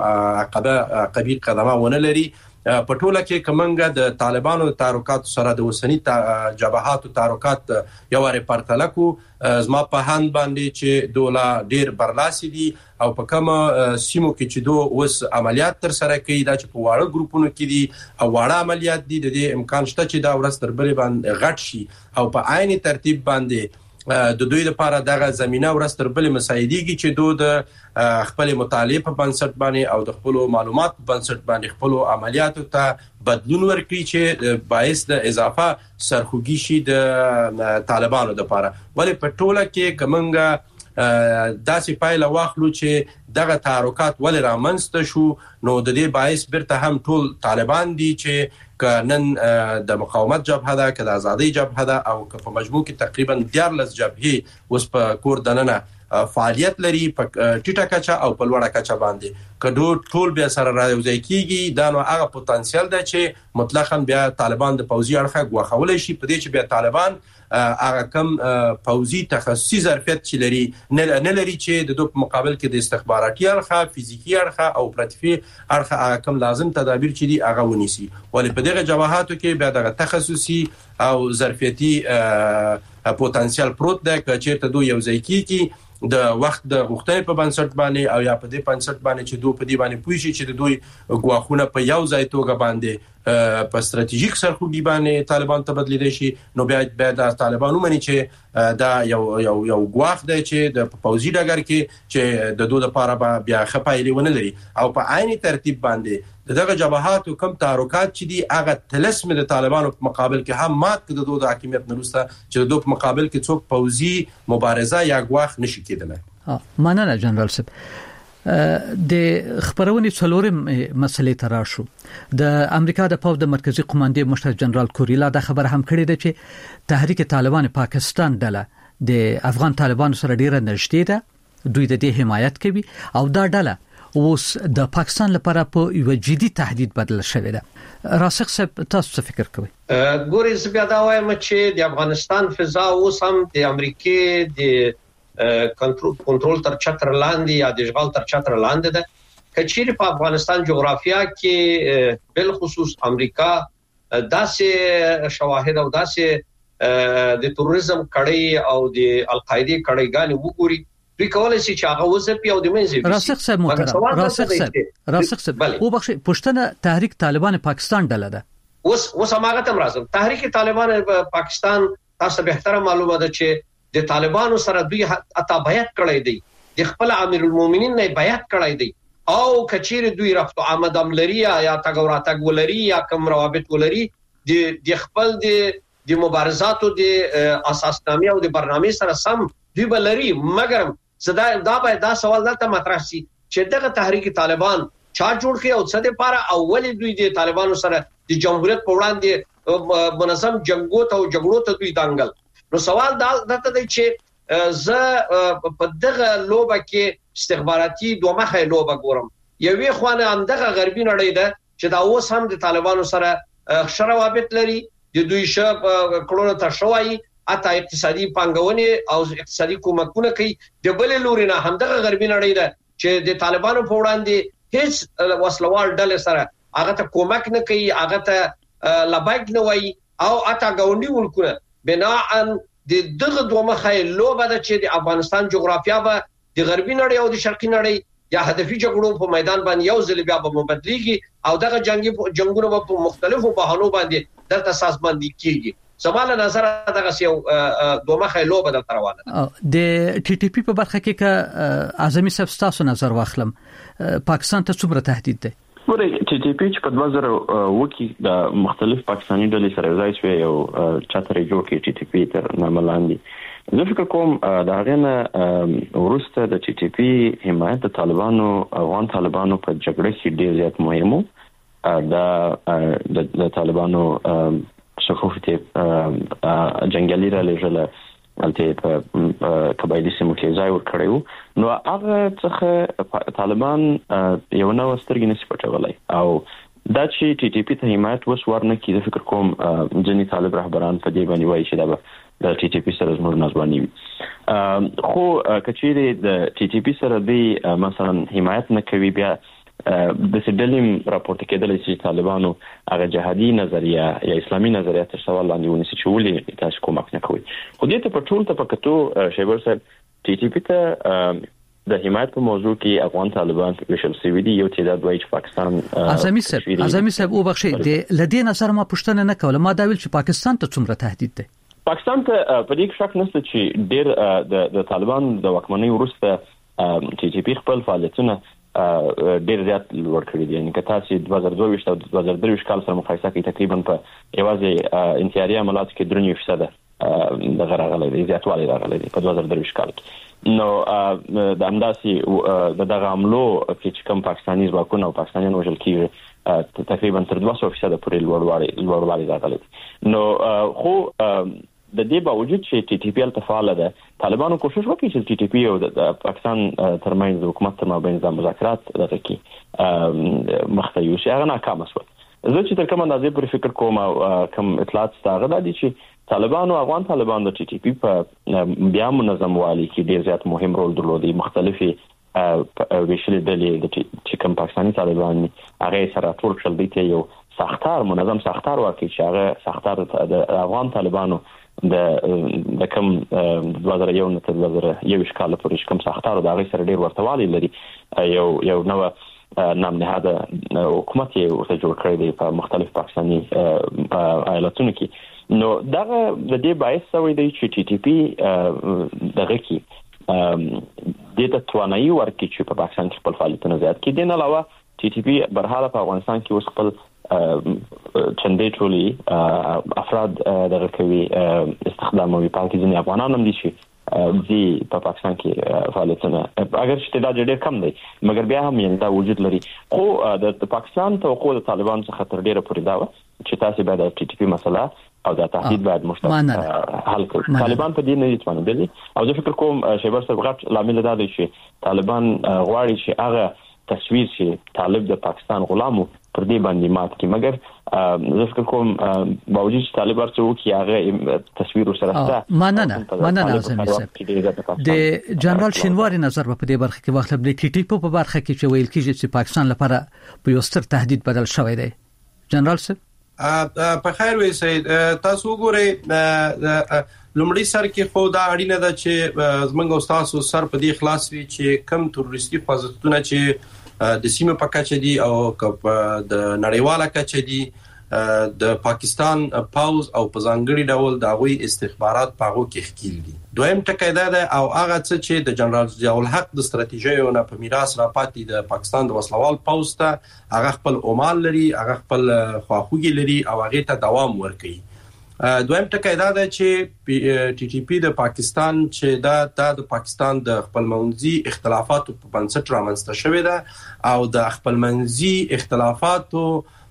Speaker 4: عقبی قدمه ونه لري. په ټوله کې کومنګ د طالبانو تحرکات سره د وسنی جبهات تحرکات یو ور پرتلکو زما په هند باندې چې دوله ډیر برلاسي دي او په کوم سیمو کې چې دو وس عملیات تر سره کوي دا چې په واړه ګروپونو کې دي او واړه عملیات دي د دې امکان شته چې دا ورځ تر بلې باندې غټ شي او په عین ترتیب باندې د دوی لپاره دغه زمينه ورستر بل مساعديږي چې دوی د خپل مطالعه په بنسټ باندې او د خپل معلومات په بنسټ باندې خپل عملیاتو ته بدلون ورکړي چې باعث د اضافه سرخوږي شي د طالبانو لپاره. ولې په ټوله کې کومنګ داسې پایله واخلو چې دغه تحرکات ولې رامنځته شو نو د دې باعث برته هم ټول طالبان دي چې نن د مقاومت جبهه ده که د ازادي جبهه ده او که په مجموع کې تقریبا 14 جبهې اوس په کور دننه فعالیت لري په ټیټه کچه او په لوړه کچه باندې کډو ټول بیا سره راځي کیږي دا نو هغه پوتانسیل ده چې مطلقاً بیا طالبان د پوځي اړخه غوښول شي په دې چې بیا طالبان هغه کم پوځي تخصصي ظرفیت چې لري نه لري چې د دوی په مقابل کې د استخباراتي اړخه فزیکی اړخه او پراتیفي اړخه هغه کم لازم تدابیر چې دي هغه ونیسي. ولې په دغه جواهاتو کې بیا دغه تخصصي او ظرفیتي پوتانسیل پروت ده چې چیرته دوی یو ځای کیږي د وخت د غوښتنې په بنسټ باندې او یا په دې بنسټ باندې چې دوی په دې باندې پوي شي چې د دوی غواخونه په یو ځای توګه باندې په ستراتیژیک سرخوږي باندې طالبان ته بدلیدي شي نو بیا د طالبانو مني چې دا یو غواخ دی چې د پوځي ډګر کې چې د دوی لپاره بیا خپایلی ونه لري او په عین ترتیب باندې دغه جبهات او کم تحرکات چې دي هغه تلسم د طالبانو په مقابل کې هم مات کړي د دوی د حاکمیت نرسته چې د دوی په مقابل کې څوک پوځي مبارزه یا غواخ نشي کېدلی.
Speaker 3: مننه جنرال صاحب. د خبرونې څلورم مسلې تراشو د امریکا د پاو د مرکزی قوماندې مشر جنرال کوریلا د خبر هم کړی دی چې تحریک طالبان پاکستان ډله د افغان طالبانو سره ډیره نږدې ده، دوی د دې حمایت کوي او دا ډله اوس د پاکستان لپاره په یو جدي تهدید بدل شوې ده. راسخ صاحب تاسو څه فکر کوئ؟
Speaker 5: ګورې زه بیا دا وایم چې د افغانستان فضا اوس هم د امریکای د کنټرول تر چتر لاندې یا د اشغال تر چتر لاندې ده. کچېر په افغانستان جغرافیا کې بل خصوص امریکا داسې شواهد او داسې د تروریزم کړي او د القاعده کړيګان وګوري دوی کولای شي چې هغه وځي او د منځي.
Speaker 3: راسخ صاحب محترم راسخ صاحب او بخښه پښتنه تحریک طالبان پاکستان ډله ده.
Speaker 5: اوس هغه تم راځم تحریک طالبان پاکستان تاسو به احترام معلومه ده چې د طالبانو سره دوی اتا بیعت کړی دی، د خپل امیر المؤمنین نه بیعت کړی دی او کچیر دوی رفت آمد عملري یا تګوراتګ ولري یا کوم روابط ولري د خپل د د مبارزاتو د اساسنامه او د برنامه سره سم دوی بلري، مګر صدا دا باید دا سوال دلته مطرح شي چې دغه تحریک طالبان چا جوړ کړي او څه د پاره اول دوی د طالبانو سره د جمهوریت په وړاندې منظم جنگو ته او جګړو ته دوی دانګل. نو سوال دا دته دی چې زه په دغه لوبه کې استخباراتي دوه مخه لوبه ګورم. یوې خوانه همدغه غربي نړۍ ده چې دا اوس هم د طالبانو سره شروابط لري، د دوی شپ کړهونه ته شوای اته اقتصادي پنګونې او اقتصادي کومکونه کوي. د بل لوري نه همدغه غربي نړۍ ده چې د طالبانو په وړاندې هیڅ وسلوال ډلې سره هغه ته کومک نه کوي، هغه ته لبیک نه وای او اته غونډي ولکره. بناء د دغه دوه مخه لوبه ده چې د افغانستان جغرافیا به د غربي نړۍ او د شرقي نړۍ یا هدفي جګړو په میدان باندې یو ځل بیا به مبادلېږي او دغه جنگونه په مختلفو بهانو باندې درته سازماندي کیږي. زماله نظر دغه یو دوه مخه لوبه ده روانه.
Speaker 3: د ټي ټي پی په برخه کې ک اعظمي سبستاسو نظر واخلم، پاکستان ته څومره تهدید دی؟
Speaker 6: ورته ټي ټي پی چې په 2000 د مختلف پاکستاني ډلې سره ځای شوی او چاترې جوړ کړي ټي ټي پی تر نامه لاندې. زه فکر کوم دا غنه ورسته د ټي ټي پی حمایت د طالبانو افغان طالبانو په جګړه کې ډیر زیات مهم و. د طالبانو شخوفتي جنگالي را لېږله البته په قبایلی سیمو کې ځای ورکړیو. نو هغه څخه طالبان یو نو سترګې نشي پټولای او دا چې ټي ټي پی ته حمایت وسورنه کې زه فکر کوم ځینې طالب رهبران په دې باندې وایي چې دا د ټي ټي پی سره زموږ نازواني وي. خو کچېره د ټي ټي پی سره دی مثلا حمایت نه کوي، بیا د سډلیم راپورټ کېدل چې طالبانو هغه جهادي نظریه یا اسلامي نظریه تر سوال لاندې ونیسي چې ولې تاسو کومک نه کوي. خو دې ته په ټول ته پکتو شیبر صاحب ټي ټي پی ته د حمایت په موضوع کې افغان طالبان ویشل سوي دي. یو تعداد وایي چې پاکستان
Speaker 3: اعظمي صاحب او بخښي د لدې نظر ما پښتنه نه کوله، ما دا ویل چې پاکستان ته څومره تهدید دی.
Speaker 6: پاکستان ته په دې کې شک نشته چې ډېر د طالبان د واکمنۍ وروسته ټي ټي پی خپل فعالیتونه ډیر زیات لوړ کړی دي. یعنی که تاسو 2022 او 2023 کال سره مقایسه کوئ تقریبا په یوازې انتیاري عملات کې 3% د غراغله دي زیاتوالی راغلی دی په 2023 کال کې. نو د امداسي دغه عملو چې کوم پاکستاني ځواکونه او پاکستانیان وژل کیږي تقریبا تر 200% پورې لوړوالی راغلی. نو خو د دې باوجود چې ټي ټي پی التفاعل ده، طالبانو کوشش وکړي چې ټي ټي پی او د پاکستان ترمنځ د حکومت تر مابین د مذاکرات دغه کې مخته یو شي، هغه ناکام شو. زه چې تر کومه اندازې پر فکر کوم او کوم اطلاعات ستاره دي چې طالبانو افغان طالبان د ټي ټي پی په بیا منظم والی کې ډیر زیات مهم رول درلودي. مختلفي ویشلې ډلې چې کوم پاکستاني طالبان هغه سره ټول شل دي ته یو سختار منظم سختار واکې چې هغه سختار د افغان طالبانو د کوم 2001 تر 2021 کال پورې کوم سختار د هغه سره ډیر ورتهوالی لري. یو نو نام نهاده حکومت یې ورته جوړ کړی دی په مختلف پاکستاني ایالتونو کې. نو دغه د دې باعث شوی دی چې ټي ټي پی دغه کې د توانایي ورکړي چې په پاکستان کې خپل فعالیتونه زیات کړي. د نه علاوه ټي ټي پی برحاله په افغانستان کې اوس خپل چندې ټولي افراد دغه کوي استخداموي. پاکستاني ځینې افغانان هم دي چې په پاکستان کې فعالیتونه اگر چې تعداد ډېر کم دی مګر بیا هم یې دا وجود لري. خو د پاکستان توقع د طالبان څخه تر ډیره پورې دا و چې تاسو باید د ټي ټي پی مسله او د تهدید باید مشترک حل کړي. طالبان په دې نه دي توانیدلي او زه فکر کوم شیبر صاحب غټ لامل دا دی چې طالبان غواړي چې هغه تصویر چې طالب د پاکستان غلامو پر دې باندې مات کی. مګر زه فکر کوم باوجود چې طالب ورته وکي هغه تصویر سره ستا
Speaker 3: مننه اعظمي صاحب. د جنرال شینواری نظر په دې برخه کې واخلم. د ټي ټي پی په برخه کې چې ویل کیږي چې پاکستان لپاره په یو ستر تهدید بدل شوی دی. جنرال صاحب
Speaker 4: په خیر وي سید، تاسو وګورئ لومړی سر کې خو دا اړینه ده چې زمونږ استاد سر په دې خلاص وي چې کم تروریستي خوځښتونه چې د سیمه په کچه دي او د نړیواله کچه دي د پاکستان پاوز او په ځانګړي ډول د غوي استخبارات پاغو کې خکیل دي. دویم ټکی دا ده او هغه څه چې د جنرال ضیاء الحق د ستراتیژیو نه په میراث را پاتې د پاکستان د وسلوال پاوز ته هغه خپل اومال لري، هغه خپل خواخوږي لري او هغه ته دوام ورکوي. دویم ټکی دا ده چې ټي ټي پی د پاکستان چې دا د پاکستان د خپلمنځي اختلافاتو په بنسټ رامنځته شوې ده او د خپلمنځي اختلافاتو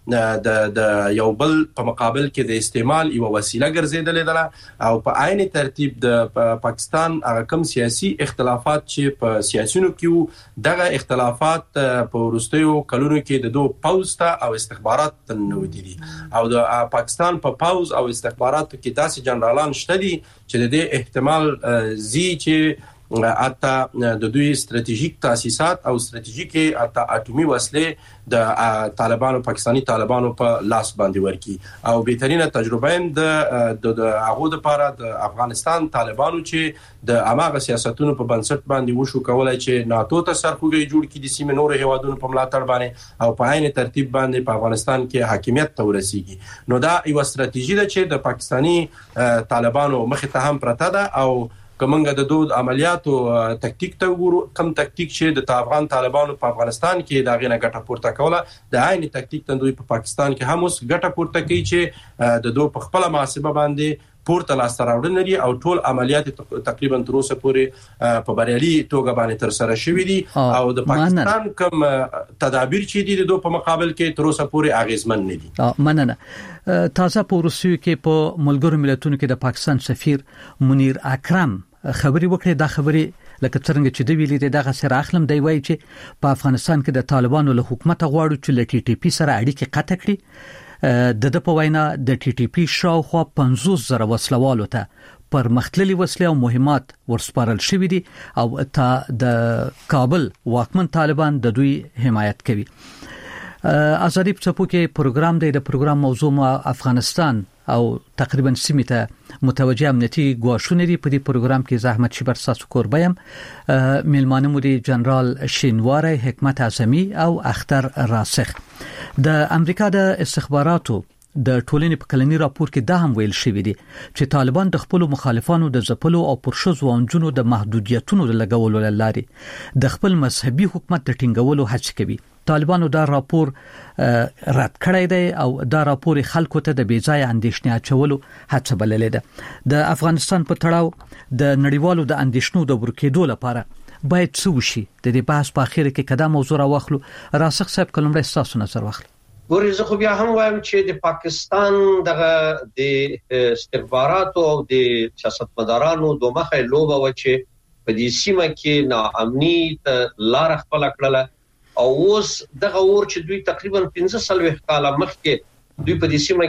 Speaker 4: د یو بل په مقابل کې د استعمال یو وسیله ګرځیدلې ده او په عین ترتیب د پاکستان هغه کم سیاسي اختلافات چې په سیاسيونو کې دغه اختلافات په ورستیو کلونو کې د دوه پوز ته او استخبارات تنوي دي او د پاکستان په پوز او استخباراتو کې داسې جنرالان شته دي چې د دې احتمال زی چې اته د دوی ستراتیژیک تاسیسات او ستراتیژیکي اټومي وسلې د طالبانو پاکستانی طالبانو په لاس باندې ورکی او بهترینه تجربه هم د هغه لپاره د افغانستان طالبانو چې د اماغه سیاستونو په بنسټ باندې وشو کولای چې ناتو ته سرخوږی جوړ کړي د سیمې نور هیوادونو په ملاتړ باندې او په عین ترتیب باندې په افغانستان کې حاکمیت ته ورسیږي نو دا یو ستراتیژي ده چې د پاکستانی طالبانو مخې ته هم پرته ده او کومنګ د دوه عملیاتو تکتیک ته وګورو کم تکتیک چې د افغان طالبانو په افغانستان کې دا غینه ګټه پورته کوله د عین تکتیک ته دوی په پاکستان کې هم اوس ګټه پورته کوي چې د دوه په خپل محاسبه باندې پورته لاس راوړل لري او ټول عملیات تقریبا تر اوسه پورې په بریالي توګه باندې تر سره شوې دي او د پاکستان کوم تدابیر چې دي د دوه په مقابل کې تر اوسه پورې اغیزمن نه دي
Speaker 3: مننه تازه په روسیو کې په ملګرو ملتونو کې د پاکستان سفیر منیر اکرم خبري وکړه دا خبري لکه څنګه چې د ویلې دغه سره اخلم دی وایي چې په افغانستان کې د طالبانو له حکومت غواړي چې ل ټي ټي پی سره اړیکې قطع کړي د په وینا د ټي ټي پی شاوخوا 50,000 وسلوالو ته پر مختلفي وسلې او مهمات ورسپارل شوې دي او ته د کابل واکمن طالبان د دوی حمایت کوي ازادي په کې پروګرام دی د پروګرام موضوع افغانستان او تقریبا سیمه متوجه امنیتي ګواښونه دي په دې پروګرام کې زحمت شي برساسو کوربیم میلمانه مو دي جنرال شینواری حکمت اعظمي او اختر راسخ د امریکا د استخباراتو د ټولنې په کلنی راپور کې دا هم ویل شوی دی چې طالبان د خپل مخالفانو د ځپلو او پرشز وانجونو د محدودیتونو د لګولو لارې د خپل مذهبي حکومت د ټینګولو هڅه کوي طالبانو دا راپور رد کړی دی او دا راپور خلکو ته د بیځای اندېښنې اچولو هڅه بللې ده د افغانستان په تړاو د نړیوالو د اندېښنو د ورکېدو لپاره باید څه وشي د دې بحث په اخر کې کدا موضوع راوخلو راسخ صاحب کلمړی تاسو نظر واخلئ
Speaker 5: ګورې زه خو بیا هم وایم چې د پاکستان دغه د استخباراتو او د سیاستمدارانو دوه مخه لوبه و چې په دې سیمه کې ناامني لار خپل کړله او اوس دغه ور چې دوی تقریبا 15 کال مخکې دوی په دې سیمه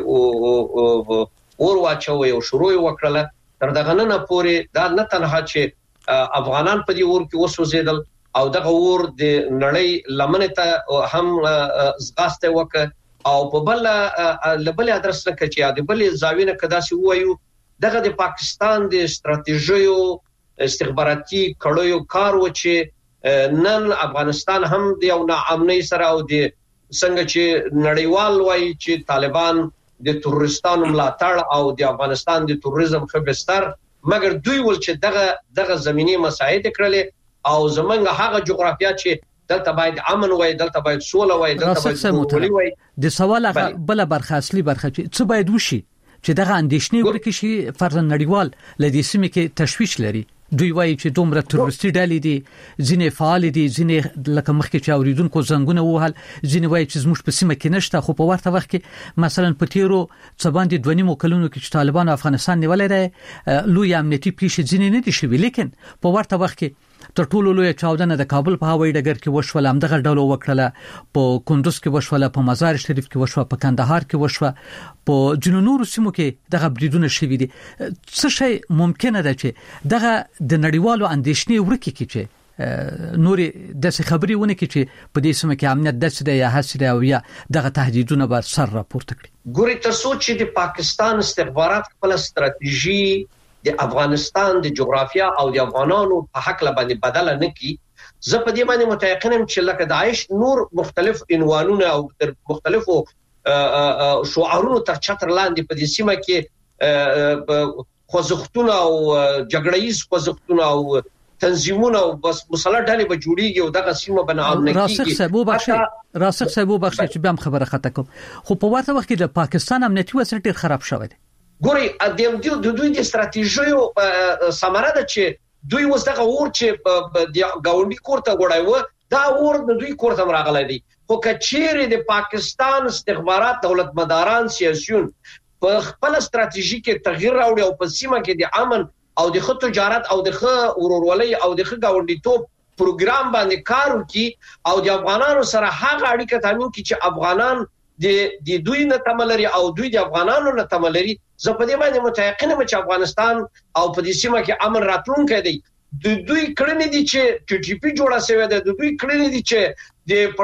Speaker 5: کې اور واچوي او شروع وکړه تر دغه نه پورې دا نه تنها چې افغانان په دې ور کې وسوځیدل او دغه ور د نړۍ لمنه ته هم زغاسته وکړه او په بل لبل ادرس نه کچې د بل زاوینه کدا سی وایو دغه د پاکستان د استراتیژیو استخباراتي کړهو کار و چې نن افغانستان هم د یو ناامنۍ سره او د څنګه چې نړیوال وایي چې طالبان د تروریستانو ملاتړ او د افغانستان د تروریزم خبرستر مګر دوی ول چې دغه زمینی مساعد کړل او زمونږ هغه جغرافیا چې دلته باید امن وای دلته باید سوله وای دلته باید سولې وای
Speaker 3: د سوال بل برخه اصلي برخه چې باید وشي چې دغه اندېښنې ورکړي شي فرض نړیوال لدې سیمه کې تشویش لري دوی وایي چې دومره تروریستي ډلې دي ځینې فعال دي ځینې لکه مخکې چې اوریدونکو زنګونه وهل ځینې وایي چې زموږ په سیمه کې نشته خو په ورته وخت کې مثلا په تیرو څه باندې 2.5 کلونو کې چې طالبان افغانستان نیولای دی لوی امنیتي پیښې ځینې نه دي شوي لیکن په ورته وخت کې تر ټولو لوی چاودنه د کابل په هوایي ډګر کې وشول همدغه ډول وکړه په کندوز کې وشول په مزار شریف کې وشول په کندهار کې وشول په جنونور سیمو کې دغه بریدونه شوي دي څه شي ممکنه ده چې دغه د نړیوالو اندېښنې ورکې کې چې نوري د څه خبري ونه کې چې په دې سیمه کې امنیت داسې دی یا هڅه دی او یا دغه تهدیدونه بر سر راپورته کړي
Speaker 5: ګوري تر څو چې د پاکستان استخبارات خپل ستراتیژي د افغانستان د جغرافیا او د افغانانو په حق باندې بدل نه کی زه په دې باندې متيقنم چې لکه داعش نور مختلف عنوانونه او مختلفو شعارونو تر چتر لاندې په دې سیمه کې خوځښتونه او جګړهیز خوځښتونه او تنظیمونه او بس مسلط ډلې به جوړیږي او دغه سیمه بنا امن کیږي
Speaker 3: راسخ صاحب چې به خبره خطا کوم خو په ورته وخت کې د پاکستان امنیتي وضعیت ډیر خراب شوی دی
Speaker 5: ګوري د دوی د ستراتیژیو ثمره ده چې دوی وسته اور چې د گاونډي کورته غوړایو دا اور د دوی کورته راغلی دی خو کچېره د پاکستان استخبارات دولت مداران سیاسيون په خپل ستراتیژي کې تغییر راوړي او په سیمه کې د امن او د خط تجارت او د ورورولۍ او د ګاونډیتوب پروګرام باندې کار وکړي او د افغانانو سره هغه اړیکه تامین کړي چې افغانان د دوی نه تملري او دوی د افغانانو نه تملري زه په دې باندې متيقن یم چې افغانستان او په دې سیمه کې امن راتلونکی دی د دوی کړنې دي چې ټي پی جوړه شوی دی د دوی کړنې دي چې د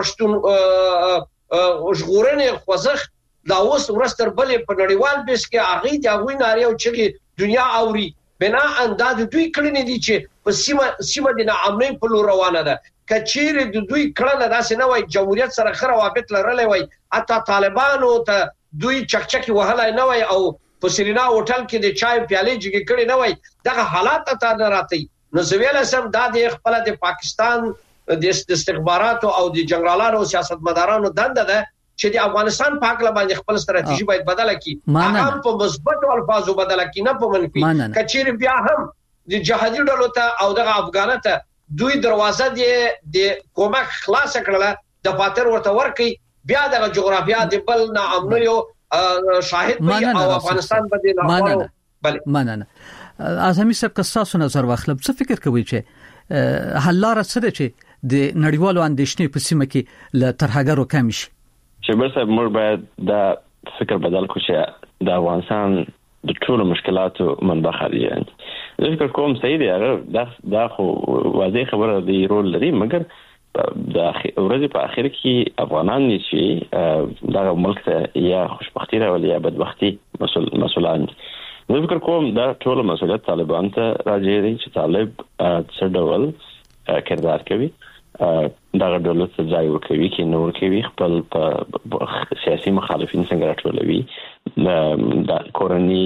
Speaker 5: پښتون ژغورنې خوځښت دا اوس ورستر بلې په نړیوال بیس کې هغه د هغوی ناري او چې دنیا اوري بنا انداز دوی کړنې دي چې په سیمه د ناامنۍ په لور روانه ده کچېره د دوی کړنه داسې نه وای جمهوریت سره خره وابط لرلې وای حتی طالبانو ته دوی چکچکی وهلای نه وای او په سرینا هوټل کې د چای پیالې جګې کړې نه وای دغه حالات ته نه راځي نو زویل سم د خپل د پاکستان د استخباراتو او د جنرالانو سیاستمدارانو دنده ده چې د افغانستان په حق باندې خپل ستراتیژي باید بدله کړي هغه په مثبت الفاظو بدله کړي نه په منفي کچېره بیا هم د جهادي ډلو ته او د افغانانو ته دوی دروازه د کومک خلاص کړله د فاتر ورته ورکي بیا د جغرافیا د بل ناامنیو شاهد وي او افغانستان باندې بله
Speaker 3: مننه اعظمي صاحب کساسو نظر واخلم څه فکر کوي چې حل لاره څه ده چې د نړیوالو اندېښنې په سیمه کې له ترهګرو کم شي
Speaker 6: چې بل څه موږ باید دا فکر بدل کړو چې د افغانستان د ټولو مشکلاتو منبع خارجي زه فکر کوم صحیح دی هغه دا خو واضح خبره دی رول لري مګر د ورځې په اخر کې افغانان چې دا ملک ته یا خوشبختی راولي یا بدبختی مسؤلان زه فکر کوم دا ټول مسؤلیت طالبان ته راځي چې طالب څه ډول کردار کوي دا ډول څه ځای ورکوي کې نور کوي خپل سیاسي مخالفین څنګه راټولوي د کورنۍ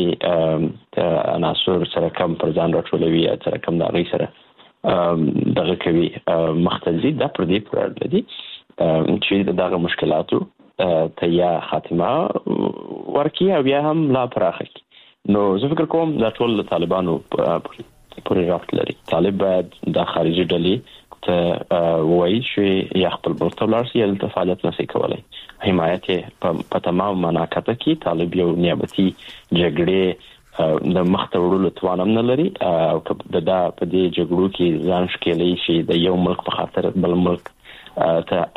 Speaker 6: عناصر سره کم پر ځان راټولوي سره کم د غي سره دغه کوي مختلفي د پردي پر لدی چې دغه مشکلاتو ته یا خاتمه ورکی او بیا هم لا پراخه نو زه فکر کوم دا ټول طالبانو پورې رابط لري طالب باید د خارجي ډلې ته وایي چې یا خپل برتولار سي د فعالیت نشي کولای حمایت په تمام مناقصه کې طالب یو نیابتي جګړې د مخته وړلو توانم نه لري او دا په دې جګړو کې ځان ښکېلې شي د یو ملک په خاطر بل ملک ته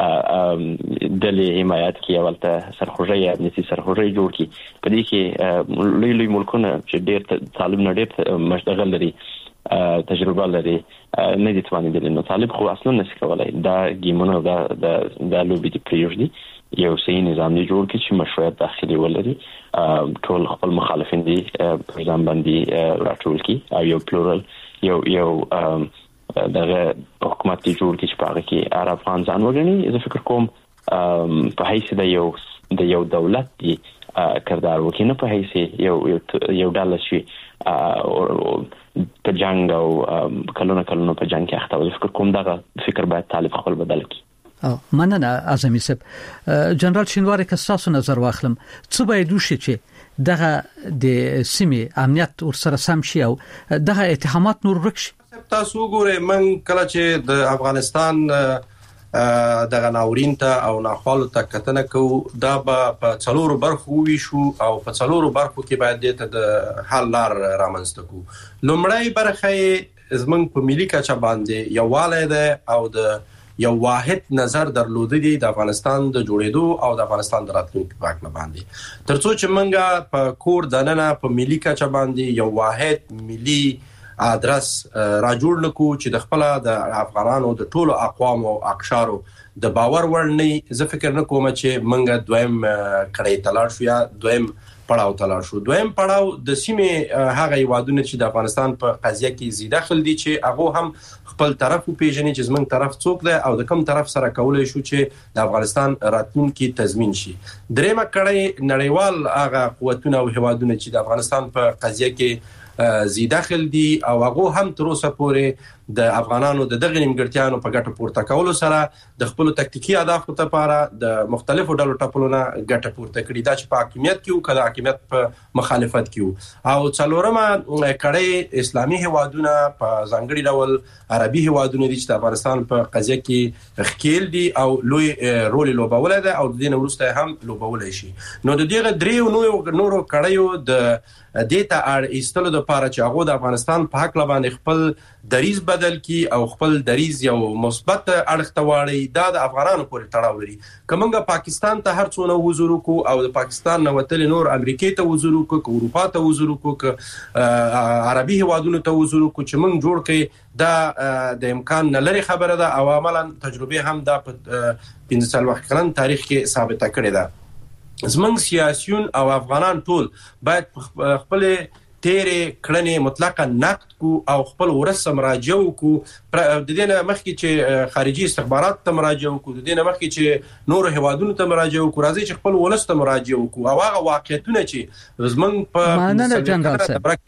Speaker 6: د حمایت کې اولته سرخوږی یا نسي سرخوږی جوړ کی په دې کې لوی ملکونه چې ډېر طالب نه ډېر مشغل لري تجربه لري نه دي توانیدل نو طالب خو اصلا نشي کولای دا ګیمونه دا لوبي دي پریوږدي یو صحیح نظام جوړ کړي چې مشروعیت داخلي ولري ټول خپل مخالفین دي پر ځان باندې راټول کړي او یو پلورل یو دغه حکومت جوړ کړي چې په هغه کې عرب افغان ځان وګڼي زه فکر کوم په حیثیت د یو دولت دی کردار وکړي نه په حیثیت یو ډله شي په جنگ او کلونه په جنگ کې اخته فکر کوم دغه فکر باید طالب خپل بدل کړي
Speaker 3: مننه اعظمي صاحب جنرال شینواری کساسو نظر واخلم څه باید وشي چې دغه د سیمې امنیت ورسره سم شي او دغه اتهامات نور ورکشي
Speaker 4: تاسو ګورئ من کله چې د افغانستان دغه ناورین ته او ناخوالو ته کتنه کوو دا په څلورو برخو ویشو او په څلورو برخو کې باید د حل لار رامنځته کوو لومړی برخه زمونږ په ملي کچه باندې یووالی ده او د یو واحد نظر درلودل دي د افغانستان د جوړېدو او د افغانستان د راتلونکي په اړه باندې ترڅو چې منګه په کور دننه په ملي کچه باندې یو واحد ملي ادرس را جوړ نکو چې د خپل د افغانانو د ټولو اقوام او اقشارو د باور وړ نه زه فکر نه کوم چې منګه دویم کړی تلاش شو یا دویم پړاو تلاش شو دویم پړاو د سیمې هغه یوادونه چې د افغانستان په قضیه کې زیاده خل دي چې هغه هم خپل طرف پیژني چې زمنګ طرف څوک دی او د کوم طرف سره کولای شو چې د افغانستان راتلونکي تضمین شي دریمه کړی نړیوال هغه قوتونه او هوادونه چې د افغانستان په قضیه کې زی داخل دي او هغه هم تر اوسه پورې د افغانانو د دغه نیمګړتیانو په ګټه پورته کولو سره د خپل تکتیکي اهدافو لپاره د مختلفو ډلو ټاپلونه ګټه پورته کړي دا چې په حکومت کې او کله حکومت په مخالفت کې او څلورمه کړي اسلامي هوادونه په ځانګړي ډول عربي هوادونه دي چې د افغانستان په قضیه کې خکیل دي او لوی رول لوبولای ده او د دې وروسته هم لوبولای شي نو د دې دریو نورو کړيو د دیتا ایستلو د لپاره چې هغه د افغانستان په حق باندې خپل دریز بدل کی او خپل دریز یو مثبت اړخ ته واړي دا د افغانانو پورې تړاو لري کومه پاکستان ته هر څونه وزرو کو او د پاکستان نو وتل نور امریکای ته وزرو کو اروپا ته وزرو کو عربي هوادونو ته وزرو کو چې موږ جوړ کړي دا د امکان نه لري خبره ده او عملاً تجربه هم دا په 15 وخت کلن تاریخ کې ثابته کړې ده زمنګ سیاسيون او افغانان ټول باید خپل تیرې کړنې مطلقاً نقد کو او خپل ورسره مراجعه کو د دې نه مخکې چې خارجي استخبارات ته مراجعه کو د دې نه مخکې چې نور هوادونو ته مراجعه کو راځي چې خپل ولست مراجعه کو او هغه واقعیتونه چې زمنګ په
Speaker 3: ماننه جنرال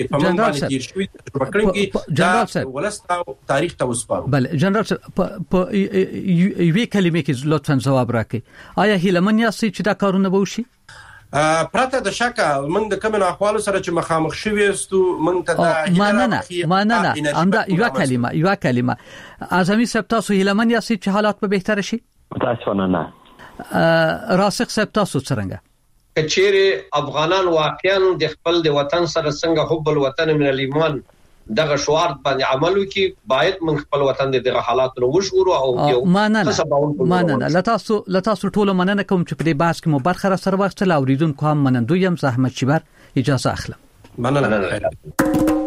Speaker 3: صاحب
Speaker 4: ولست تاریخ ته وسپارو
Speaker 3: بل جنرال په یوې کلمې کې لطفا جواب راکړئ آیا هیلمن یاستئ چې دا کارونه به وشي
Speaker 4: پرته د شکه موږ د کوم احوالو سره چې مخامخ شوي استو موږ ته
Speaker 3: دا ماننه امدا یو کلمه اعظمي صاحب تاسو هیلمن یاستئ چې حالات به بهتر شي
Speaker 6: متاسفانه نه
Speaker 3: راسخ صاحب تاسو څنګه
Speaker 5: کچېره افغانان واقعا د خپل د وطن سره څنګه حب الوطن من الایمان دغه شعار باندې عمل وکي باید من خپل وطن دغه حالات نو وشورو او یو
Speaker 3: ماننه لتاسو ټول مننه کوم چې په دې بحث کې مو برخه را سره واخته لاوریدونکو هم منندوی يم زحمت شبر اجازه اخلم
Speaker 4: مننه